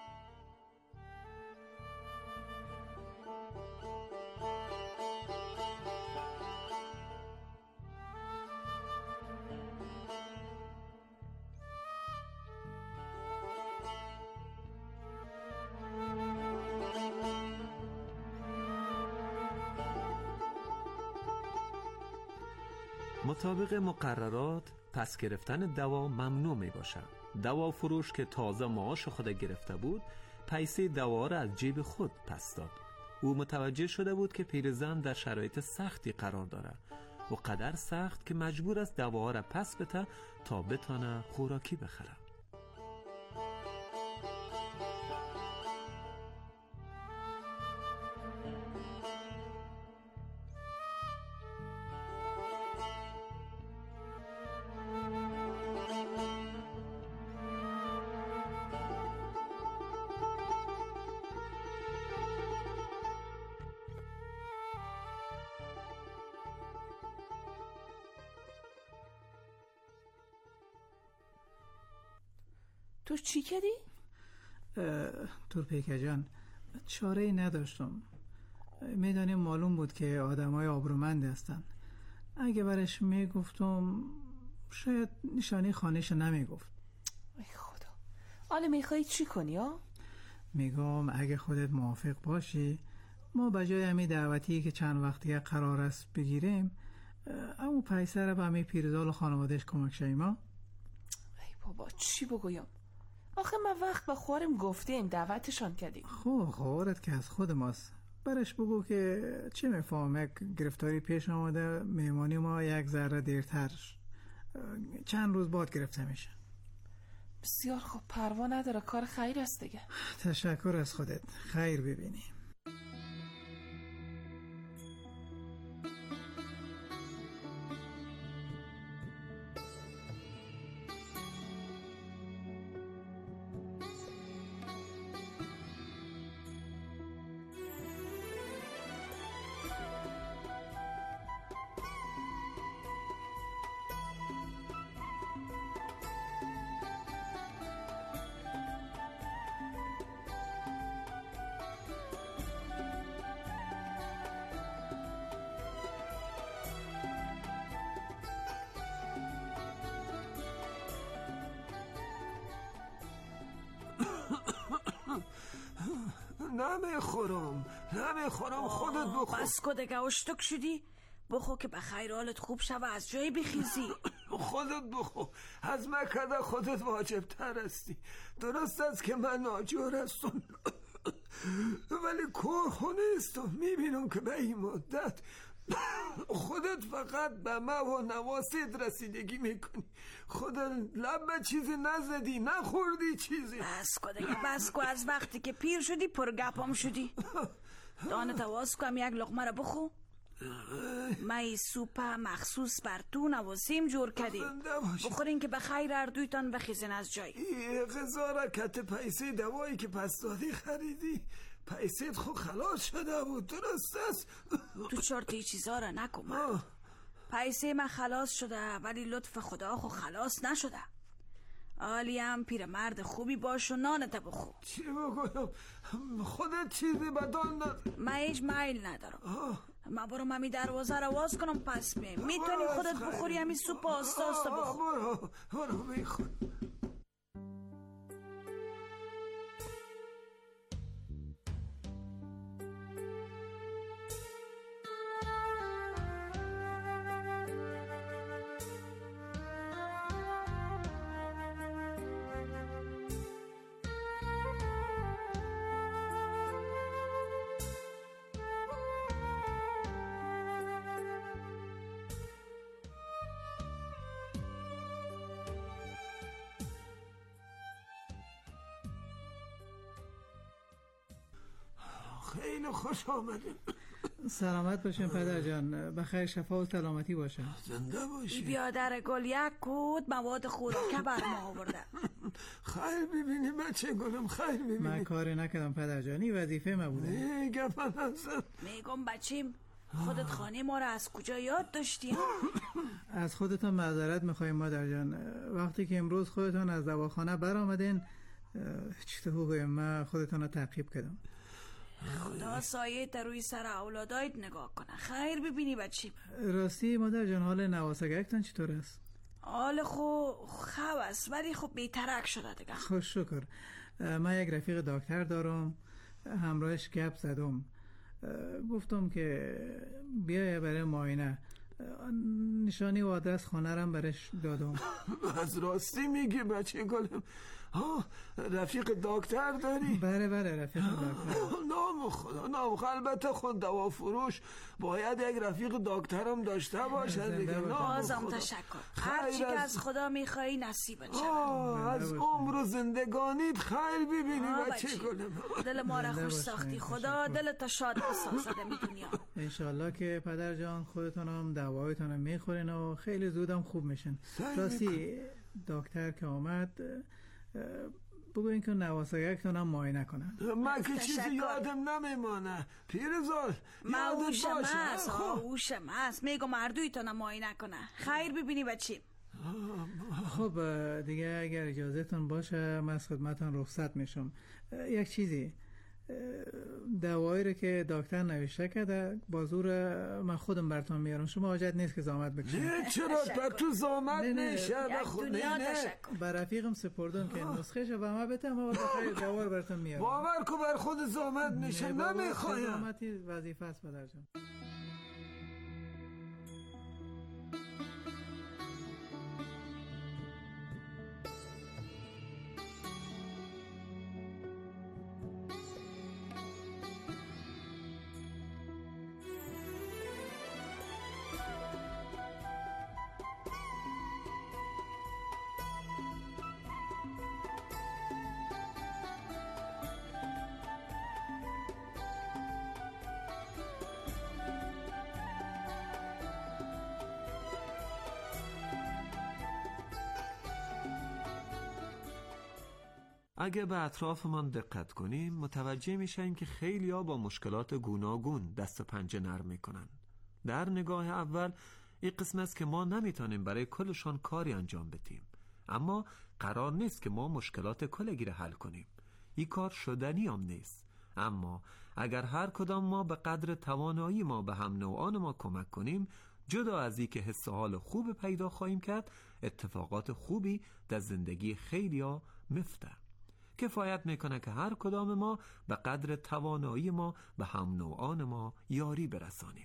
S5: مطابق مقررات پس گرفتن دوا ممنوع می باشد. دوا فروش که تازه معاش خود گرفته بود پیسه دوا را از جیب خود پس داد. او متوجه شده بود که پیرزن در شرایط سختی قرار دارد و قدر سخت که مجبور است دوا را پس بده تا بتانه خوراکی بخره.
S15: تو چی کردی؟
S16: تورپیکه جان، چاره ای نداشتم. میدانیم معلوم بود که آدم های آبرومند هستن. اگه برش میگفتم شاید نشانی خانهش نمیگفت.
S15: ای خدا، حالا میخوایی چی کنی ها؟
S16: میگم اگه خودت موافق باشی ما بجای همی دعوتی که چند وقتی قرار است بگیریم اما پیسه رو به همی پیرزال و خانوادهش کمک شاییم ها؟
S15: ای بابا چی بگویم؟ آخه من وقت با خوارم گفتیم دعوتشان کردیم.
S16: خب خوارت که از خود ماست. برش بگو که چه میفهم یک گرفتاری پیش آمده، مهمانی ما یک ذره دیرتر چند روز بعد گرفته میشه.
S15: بسیار خوب، پروا نداره، کار خیر است دیگه.
S16: تشکر از خودت، خیر ببینی.
S20: نمیخورم نمیخورم خودت بخور.
S19: بس که دیگه اشتک شدی؟ بخور که به خیر حالت خوب شوه، از جای بخیزی.
S20: خودت بخور، از مکده خودت واجب تر هستی. درست است که من ناجور هستم ولی کارخونه استم. میبینم که به این مدت خودت فقط به ما و نواسید رسیدگی میکنی. خودت لب چیزی نزدی، نخوردی چیزی.
S19: بس که دیگه بس که، از وقتی که پیر شدی پر گپام شدی. دانه تواز کم یک لقمه را بخو. مای سوپ مخصوص بر تو نواسیم جور کردیم، بخورین که به خیر اردویتان بخیزین از جای.
S20: غذا را کت پیسه دوایی که پس دادی خریدی، پیسه خود خلاص شده بود. درست است؟
S19: تو چرتی چیزا را نکن. پیسه من خلاص شده ولی لطف خدا خود خلاص نشده. عالی هم پیرمرد خوبی باش و نانت بخور.
S20: چی بکنم؟ خودت چیزی بدان ندارم.
S19: من هیچ میل ندارم. من برو ممی دروازه رو واز کنم پس بیم. میتونی خودت بخوری همین سوپ آستا آستا بخور.
S20: برو برو میخور. خیلی خوش آمدیم.
S16: سلامت باشین پدر جان، بخیر شفا و سلامتی باشه.
S20: زنده باشی.
S19: بیادر گل یک کود مواد خوراکه بر ما آورده.
S20: خیر ببینی بچه گلم، خیر ببینی.
S16: من کاری نکردم پدر جان، این وظیفه ما بوده.
S20: میگم من
S19: میگم بچیم خودت خانه ما را از کجا یاد داشتی؟
S16: از خودتان معذرت میخوایم مادر جان. وقتی که امروز خودتان از دواخانه برآمدین چطور بگویم، من خودتان را تعقیب کردم.
S19: خدا سایه تا روی سر اولادایت نگاه کنه. خیر ببینی بچیم.
S16: راستی مادر جان حال نواسگکتان چطور است؟
S19: حال خو خوب است ولی خب بیترک شده دیگه.
S16: خوش شکر. من یک رفیق دکتر دارم، همراهش گپ زدم، گفتم که بیای برای معاینه، نشانی و آدرس خانه رم برش دادم.
S20: از راستی میگی بچه گلم؟ ها رفیق دکتر داری؟
S16: بله بله رفیق دکتر.
S20: نام خدا نام خدا. البته خود دوا فروش باید یک رفیق دکترم داشته باشه دیگه.
S19: بازم تشکر. هر چی که از خدا میخوایی نصیبت شود.
S20: از عمر و زندگانیت خیر ببینی بچه گلم.
S19: دل ما را خوش ساختی. خدا دلت شاد بسازد می دنیا.
S16: انشالله که پدر جان خودتون هم دوایتون هم میخورین و خیلی زودم خوب میشن. راستی دکتر که آمد بگوین که نواسگکتون هم معاینه کنن.
S20: من که چیزی یادم نمیمانه پیرزال.
S19: من هوشم هست هوشم هست میگم مردویتون هم معاینه کنه. خیر ببینی بچیم.
S16: خب دیگه اگر اجازهتون باشه من از خدمتون رخصت میشم. یک چیزی، دوایی رو که دکتر نوشته کرده با زور من خودم براتون میارم، شما حاجت نیست که زحمت بکشید.
S20: نه چرا بر تو زحمت نشه.
S19: نه نه
S16: بر رفیقم سپردم که نسخه شو به ما بتم و بخیر دوا رو براتون میارم.
S20: باور کو بر خود زحمت میشه. نمیخوایم.
S16: زحمتی وظیفه است پدر جان.
S5: اگه به اطرافمان دقت کنیم متوجه میشیم که خیلی‌ها با مشکلات گوناگون دست و پنجه نرم میکنن. در نگاه اول این قسم است که ما نمیتونیم برای کلشان کاری انجام بدیم، اما قرار نیست که ما مشکلات کلگی را حل کنیم. این کار شدنی هم نیست. اما اگر هر کدام ما به قدر توانایی ما به هم نوعان ما کمک کنیم، جدا از این که حس و حال خوب پیدا خواهیم کرد، اتفاقات خوبی در زندگی خیلی‌ها میفته. کفایت میکنه که هر کدام ما به قدر توانایی ما به هم نوعان ما یاری برسانیم.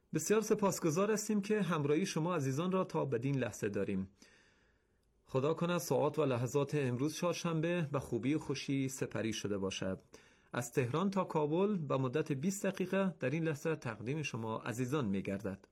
S5: بسیار سپاسگزار هستیم که همراهی شما عزیزان را تا بدین لحظه داریم. خدا کند ساعات و لحظات امروز چهارشنبه به خوبی و خوشی سپری شده باشد. از تهران تا کابل به مدت بیست دقیقه در این لحظه تقدیم شما عزیزان می گردد.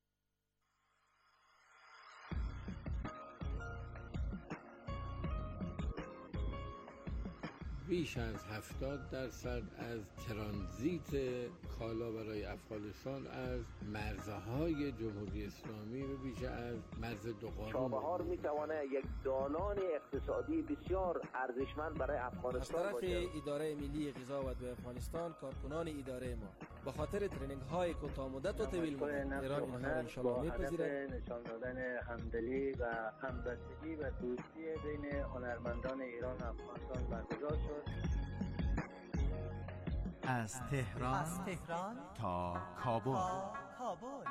S10: بیش از هفتاد درصد از ترانزیت کالا برای افغانستان از مرزهای جمهوری اسلامی و بیش از مرز دوقارون
S21: چابهار میتونه یک دالان اقتصادی بسیار ارزشمند برای افغانستان باشه.
S22: از طرف اداره ملی غذا و دو افغانستان، کارکنان اداره ما به خاطر ترینینگ های کوتاه مدت و طویل مدت ایران اینها را ان شاء الله میپذیرد.
S23: نشان دادن همدلی و همبستگی و دوستی بین هنرمندان ایران و افغانستان برگزار شد.
S24: از تهران, از تهران تا کابل, تا کابل.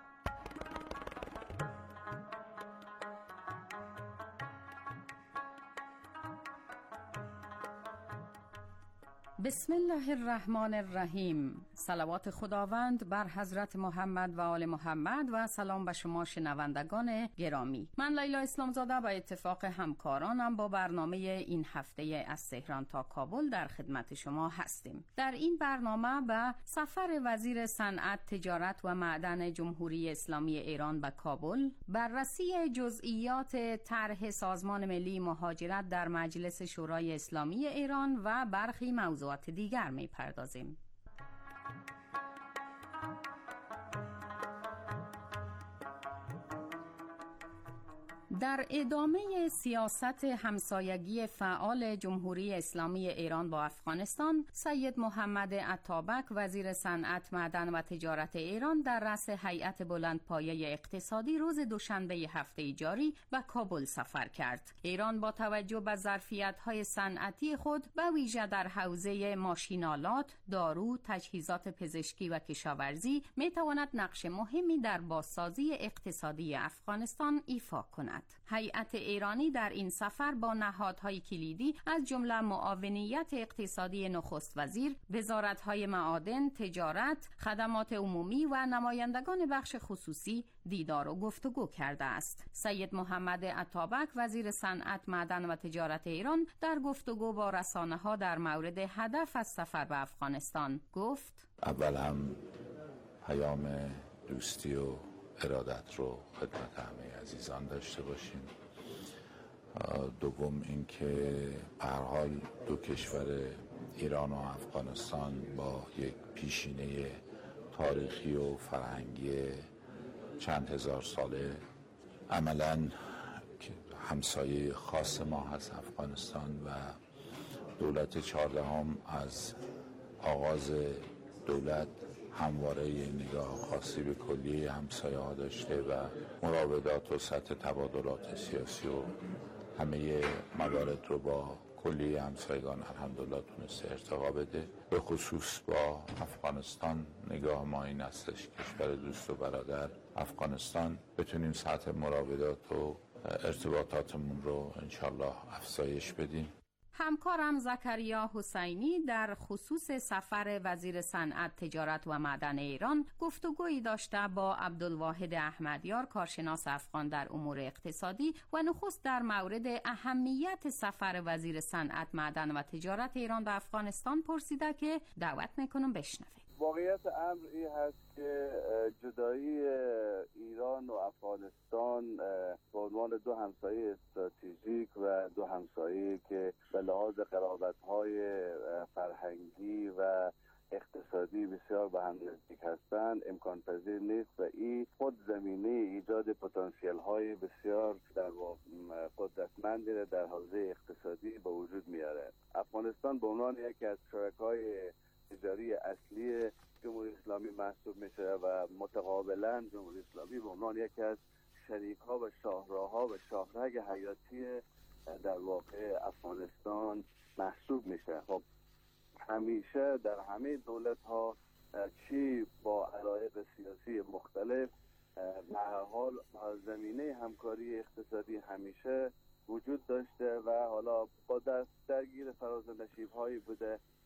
S25: بسم الله الرحمن الرحیم. صلوات خداوند بر حضرت محمد و آل محمد و سلام به شما شنوندگان گرامی. من لیلا اسلامزاده با اتفاق همکارانم با برنامه این هفته از تهران تا کابل در خدمت شما هستیم. در این برنامه به سفر وزیر صنعت، تجارت و معدن جمهوری اسلامی ایران به کابل، بررسی جزئیات طرح سازمان ملی مهاجرت در مجلس شورای اسلامی ایران و برخی موضوعات دیگر می پردازیم. در ادامه سیاست همسایگی فعال جمهوری اسلامی ایران با افغانستان، سید محمد اتابک وزیر صنعت، معدن و تجارت ایران در رأس هیئت بلندپایه اقتصادی روز دوشنبه هفته جاری به کابل سفر کرد. ایران با توجه به ظرفیت‌های صنعتی خود به ویژه در حوزه ماشین‌آلات، دارو، تجهیزات پزشکی و کشاورزی می‌تواند نقش مهمی در بازسازی اقتصادی افغانستان ایفا کند. هیئت ایرانی در این سفر با نهادهای کلیدی از جمله معاونیت اقتصادی نخست وزیر، وزارت‌های معادن، تجارت، خدمات عمومی و نمایندگان بخش خصوصی دیدار و گفتگو کرده است. سید محمد اتابک وزیر صنعت، معدن و تجارت ایران در گفتگو با رسانه‌ها در مورد هدف از سفر به افغانستان گفت:
S26: اول هم پیام دوستی و ارادت رو خدمت همه عزیزان داشته باشیم. دوم اینکه به هر حال دو کشور ایران و افغانستان با یک پیشینه تاریخی و فرهنگی چند هزار ساله عملاً همسایه خاص ما هست افغانستان و دولت چهاردهم از آغاز دولت همواره نگاه خاصی به کلیه همسایه ها داشته و مراودات و سطح تبادلات سیاسی و همه موارد رو با کلیه همسایگان الحمدلله تونسته ارتقا بده. به خصوص با افغانستان نگاه ما این هستش کشور دوست و برادر افغانستان بتونیم سطح مراودات و ارتباطاتمون رو انشالله افزایش بدیم.
S25: همکارم زکریا حسینی در خصوص سفر وزیر صنعت، تجارت و معدن ایران گفتگویی داشته با عبدالواحد احمدیار، کارشناس افغان در امور اقتصادی و نخست در مورد اهمیت سفر وزیر صنعت، معدن و تجارت ایران به افغانستان پرسیده که دعوت میکنم بشنوید.
S27: واقعیت امر این هست که جدایی ایران و افغانستان به عنوان دو همسایه استراتژیک و دو همسایه که به لحاظ قرابت‌های فرهنگی و اقتصادی بسیار به هم نزدیک هستند امکان پذیر نیست و این خود زمینه ایجاد پتانسیل های بسیار در قدرتمندی را در حوزه اقتصادی به وجود میاره. افغانستان به عنوان یکی از شرکای تجاری اصلی جمهوری اسلامی محسوب میشه و متقابلا جمهوری اسلامی به عنوان یکی از شریک ها و شاهراها و شاهرگ حیاتی در واقع افغانستان محسوب میشه. خب همیشه در همه دولت ها چی با علایق سیاسی مختلف به هر حال زمینه همکاری اقتصادی همیشه وجود داشته و حالا با دست درگیر فراز و نشیب هایی بوده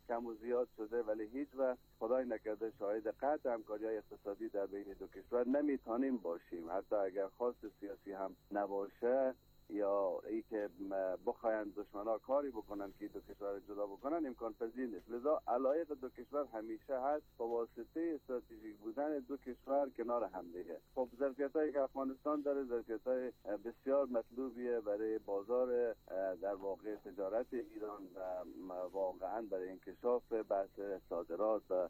S23: کم و زیاد شده، ولی هیچ وقت خدای نکرده شاهد قطع همکاری‌های اقتصادی در بین دو کشور نمیتونیم باشیم. حتی اگر خواست سیاسی هم نباشه یا ای که بخواین دشمنا کاری بکنن که دو کشور جدا بکنن امکان پذیر نیست. لذا علایق دو کشور همیشه هست با واسطه استراتژیک بودن دو کشور کنار هم دیگه. خب ظرفیتایی که افغانستان داره ظرفیتای بسیار مطلوبیه برای بازار در واقع تجارت ایران و واقعا برای انکشاف بحث صادرات و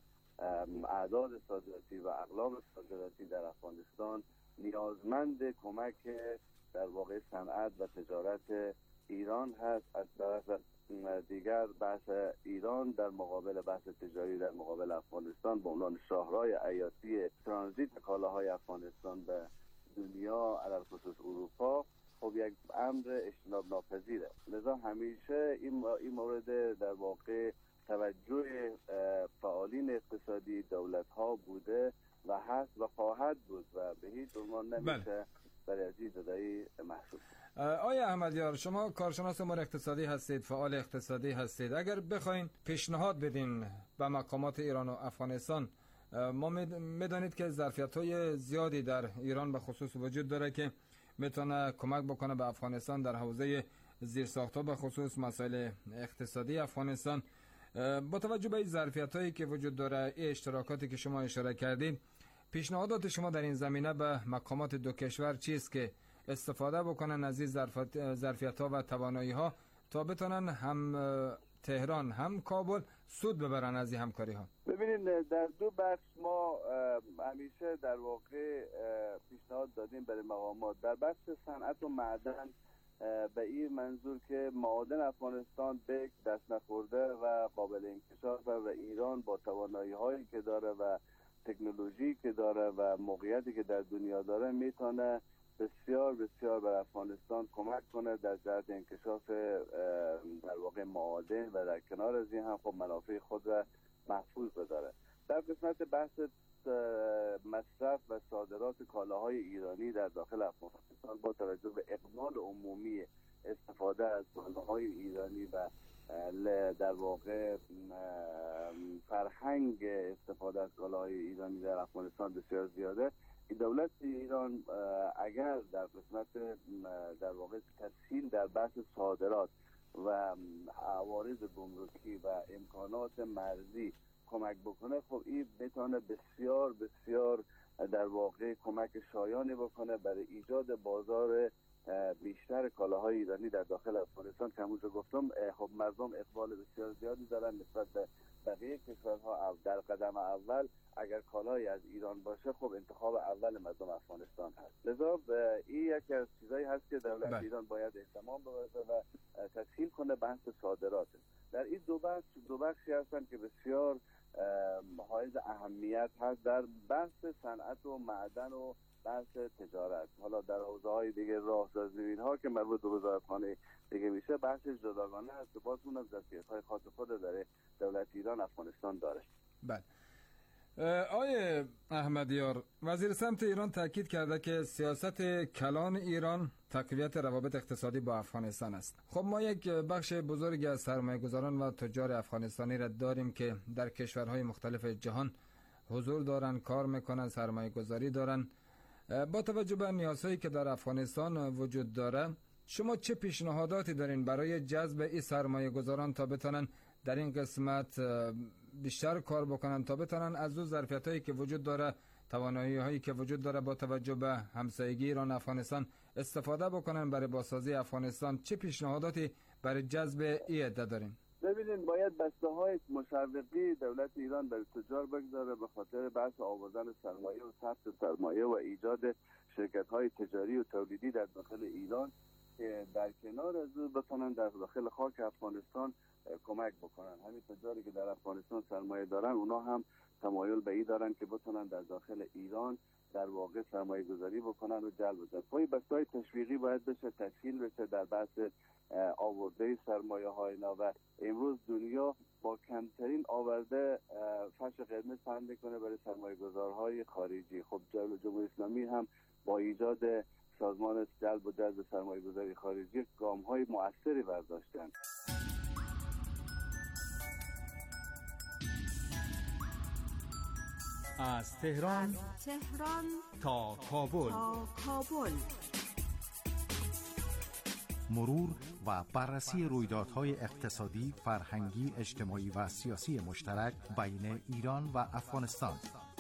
S23: اعداد صادراتی و اقلام صادراتی در افغانستان نیازمند کمک در واقع صنعت و تجارت ایران هست. از طرف دیگر بحث ایران در مقابل بحث تجاری در مقابل افغانستان به عنوان شاهراه حیاتی ترانزیت کالاهای افغانستان به دنیا علل خصوص اروپا خب یک امر اجتناب ناپذیره. لذا همیشه این این مورد در واقع توجه فعالین اقتصادی دولت ها بوده و هست و خواهد بود و به هیچ عنوان نمیشه برای از این جدایی محسوب.
S1: آیا احمدیار، شما کارشناس امور اقتصادی هستید، فعال اقتصادی هستید، اگر بخواین پیشنهاد بدین به مقامات ایران و افغانستان، ما میدانید که ظرفیت‌های زیادی در ایران به خصوص وجود داره که میتونه کمک بکنه به افغانستان در حوزه زیرساخت‌ها به خصوص مسائل اقتصادی افغانستان. با توجه به این ظرفیت‌هایی که وجود داره، این اشتراکاتی که شما اشاره کردید، پیشنهادات شما در این زمینه به مقامات دو کشور چیست که استفاده بکنن از این ظرفیت‌ها و توانایی‌ها تا بتونن هم تهران هم کابل سود ببرن از این همکاری‌ها؟
S23: ببینید در دو بخش ما همیشه در واقع پیشنهاد دادیم برای مقامات. در بخش صنعت و معدن به این منظور که معادن افغانستان به دست نخورده و قابل انکشاف و ایران با توانایی‌هایی که داره و تکنولوژی که داره و موقعیتی که در دنیا داره میتونه بسیار بسیار بر افغانستان کمک کنه در جهت انکشاف در واقع معادن و در کنار از این هم خب منافع خود را محفوظ بداره. در قسمت بحث مصرف و صادرات کالاهای ایرانی در داخل افغانستان با توجه به اقبال عمومی استفاده از کالاهای ایرانی و در واقع فرهنگ استفاده از کالاهای ایرانی در افغانستان بسیار زیاده، دولت ایران اگر در قسمت در واقع تسهیل در بحث صادرات و عوارض گمرکی و امکانات مرزی کمک بکنه، خب این میتونه بسیار بسیار در واقع کمک شایانی بکنه برای ایجاد بازار بیشتر کالاهای ایرانی در داخل افغانستان که همونجا گفتم خب مردم اقبال بسیار زیادی دارن نسبت به بقیه کشورها. در قدم اول اگر کالای از ایران باشه خب انتخاب اول مردم افغانستان هست. لذا این یکی از چیزایی هست که دولت بله. ایران باید اهتمام بده و تسهیل کنه بحث صادرات. در این دو بخش دو بخشی هستن که بسیار حائز اهمیت هست در بحث صنعت و معدن و بحث تجارت. حالا در حوزه‌های دیگه راهسازی اینها که مربوط به وزارتخانه دیگه میشه بحث جداگانه است که باز اونم ظرفیت‌های خاص خود داره دولت ایران افغانستان داره.
S1: بله. آقای احمدیار، وزیر سمت ایران تاکید کرده که سیاست کلان ایران تقویت روابط اقتصادی با افغانستان است. خب ما یک بخش بزرگی از سرمایه‌گذاران و تجار افغانستانی را داریم که در کشورهای مختلف جهان حضور دارن، کار میکنن، سرمایه‌گذاری دارن. با توجه به نیازهایی که در افغانستان وجود داره، شما چه پیشنهاداتی دارین برای جذب این سرمایه‌گذاران تا بتونن در این قسمت بیشتر کار بکنن، تا بتونن از اون ظرفیتایی که وجود داره، توانایی‌هایی که وجود داره با توجه به همسایگی ایران افغانستان استفاده بکنن برای بازسازی افغانستان؟ چه پیشنهاداتی برای جذب این عده دارین؟
S23: ببینید باید بسته‌های مشوقی دولت ایران برای تجار بگذاره به خاطر بحث آوردن سرمایه و ثبت سرمایه و ایجاد شرکت‌های تجاری و تولیدی در داخل ایران که در کنار از او بتونن در داخل خاک افغانستان کمک بکنن. همین تجاری که در افغانستان سرمایه دارن اونا هم تمایل به این دارن که بتونن در داخل ایران در واقع سرمایه گذاری بکنن و جلب بشن. پای بسته‌های تشویقی باید بشه، تسهیل بشه در بحث آورده سرمایه های اینا و امروز دنیا با کمترین آورده فرش قرمز پهن میکنه برای سرمایه گذارهای خارجی. خب جمهوری اسلامی هم با ایجاد سازمان جلب و جذب سرمایه گذاری خارجی گام های مؤثری برداشتن.
S24: از تهران
S3: از تهران
S24: تا کابل
S3: تا کابل
S2: مرور و بررسی رویدادهای اقتصادی، فرهنگی، اجتماعی و سیاسی مشترک بین ایران و افغانستان.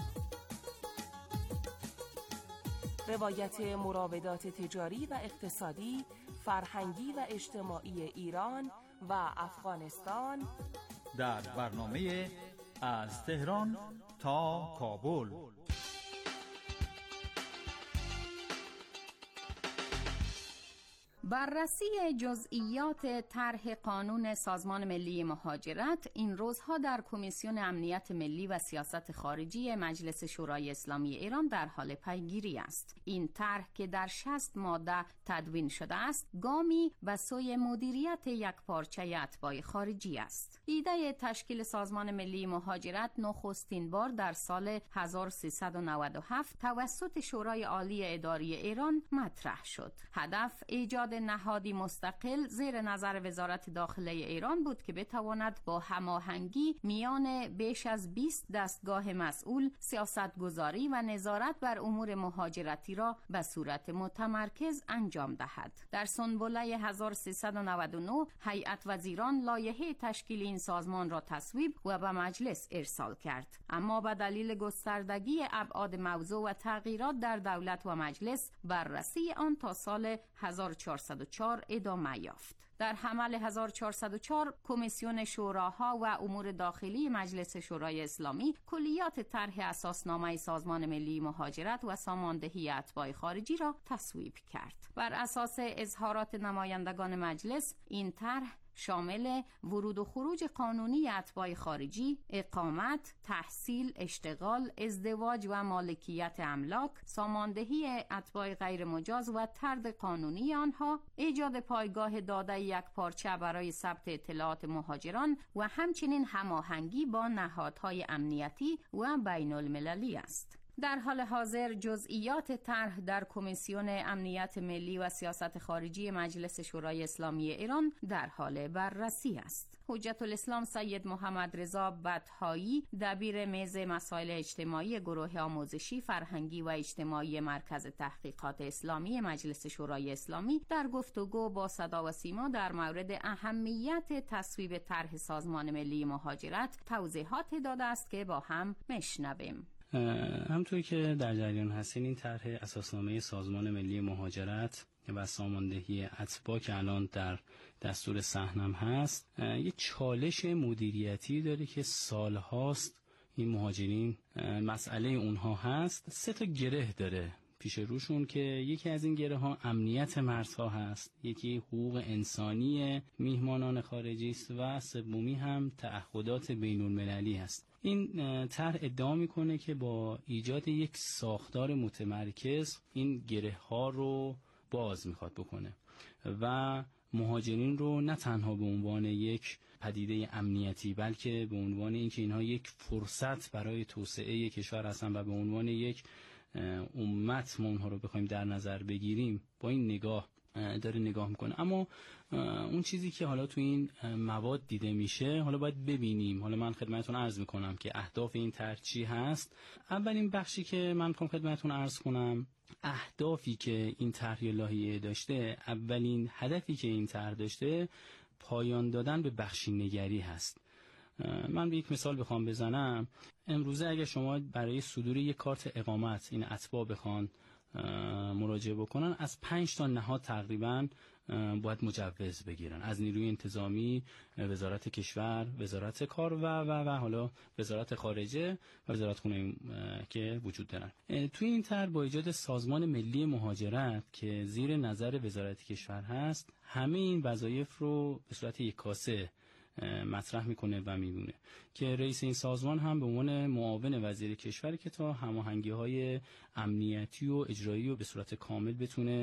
S15: روایت مراودات تجاری و اقتصادی، فرهنگی و اجتماعی ایران و افغانستان
S24: در برنامه از تهران تا کابل.
S25: بررسی جزئیات طرح قانون سازمان ملی مهاجرت این روزها در کمیسیون امنیت ملی و سیاست خارجی مجلس شورای اسلامی ایران در حال پیگیری است. این طرح که در شصت ماده تدوین شده است، گامی به سوی مدیریت یکپارچه اتباع خارجی است. ایده تشکیل سازمان ملی مهاجرت نخستین بار در سال هزار و سیصد و نود و هفت توسط شورای عالی اداری ایران مطرح شد. هدف ایجاد نهادی مستقل زیر نظر وزارت داخله ایران بود که بتواند با هماهنگی میان بیش از بیست دستگاه مسئول سیاستگذاری و نظارت بر امور مهاجرتی را به صورت متمرکز انجام دهد. در سنبله هزار و سیصد و نود و نه هیئت وزیران لایحه تشکیل این سازمان را تصویب و به مجلس ارسال کرد، اما به دلیل گستردگی ابعاد موضوع و تغییرات در دولت و مجلس بررسی آن تا سال هزار و چهارصد و چهار ادامه یافت. در حمل هزار و چهارصد و چهار کمیسیون شوراها و امور داخلی مجلس شورای اسلامی کلیات طرح اساسنامه سازمان ملی مهاجرت و ساماندهی اتباع خارجی را تصویب کرد. بر اساس اظهارات نمایندگان مجلس، این طرح شامل ورود و خروج قانونی اتباع خارجی، اقامت، تحصیل، اشتغال، ازدواج و مالکیت املاک، ساماندهی اتباع غیر مجاز و طرد قانونی آنها، ایجاد پایگاه داده یکپارچه برای ثبت اطلاعات مهاجران و همچنین هماهنگی با نهادهای امنیتی و بین المللی است. در حال حاضر جزئیات طرح در کمیسیون امنیت ملی و سیاست خارجی مجلس شورای اسلامی ایران در حال بررسی است. حجت الاسلام سید محمد رضا بطحایی، دبیر میز مسائل اجتماعی گروه آموزشی، فرهنگی و اجتماعی مرکز تحقیقات اسلامی مجلس شورای اسلامی، در گفتگو با صدا و سیما در مورد اهمیت تصویب طرح سازمان ملی مهاجرت توضیحات داده است که با هم میشنویم.
S4: همطور که در جریان هستین، این طرح اساسنامه سازمان ملی مهاجرت و ساماندهی اتباع که الان در دستور صحنم هست، یه چالش مدیریتی داره که سالهاست این مهاجرین مسئله اونها هست. سه تا گره داره پیش روشون که یکی از این گره ها امنیت مرزها هست، یکی حقوق انسانی میهمانان خارجی است و سومی هم تعهدات بین المللی هست. این طرح ادعا میکنه که با ایجاد یک ساختار متمرکز این گره ها رو باز میخواد بکنه و مهاجرین رو نه تنها به عنوان یک پدیده امنیتی، بلکه به عنوان اینکه اینها یک فرصت برای توسعه کشور هستن و به عنوان یک امت ما اونها رو بخوایم در نظر بگیریم، با این نگاه داره نگاه میکنه. اما اون چیزی که حالا تو این مواد دیده میشه، حالا باید ببینیم. حالا من خدمتتون عرض میکنم که اهداف این طرح چی هست. اولین بخشی که من میخوام خدمتتون عرض کنم، اهدافی که این طرح لایحه داشته، اولین هدفی که این طرح داشته پایان دادن به بخشینگری هست. من به یک مثال بخوام بزنم، امروزه اگر شما برای صدور یک کارت اقامت این اتباع بخوان مراجعه بکنن، از پنج تا نهاد تقریبا باید مجوز بگیرن، از نیروی انتظامی، وزارت کشور، وزارت کار و و و حالا وزارت خارجه و وزارت خونه که وجود دارن. توی این طرح با ایجاد سازمان ملی مهاجرت که زیر نظر وزارت کشور هست، همه این وظایف رو به صورت یک کاسه مطرح میکنه و میدونه که رئیس این سازمان هم به عنوان معاون وزیر کشور که تا هماهنگی‌های امنیتی و اجرایی رو به صورت کامل بتونه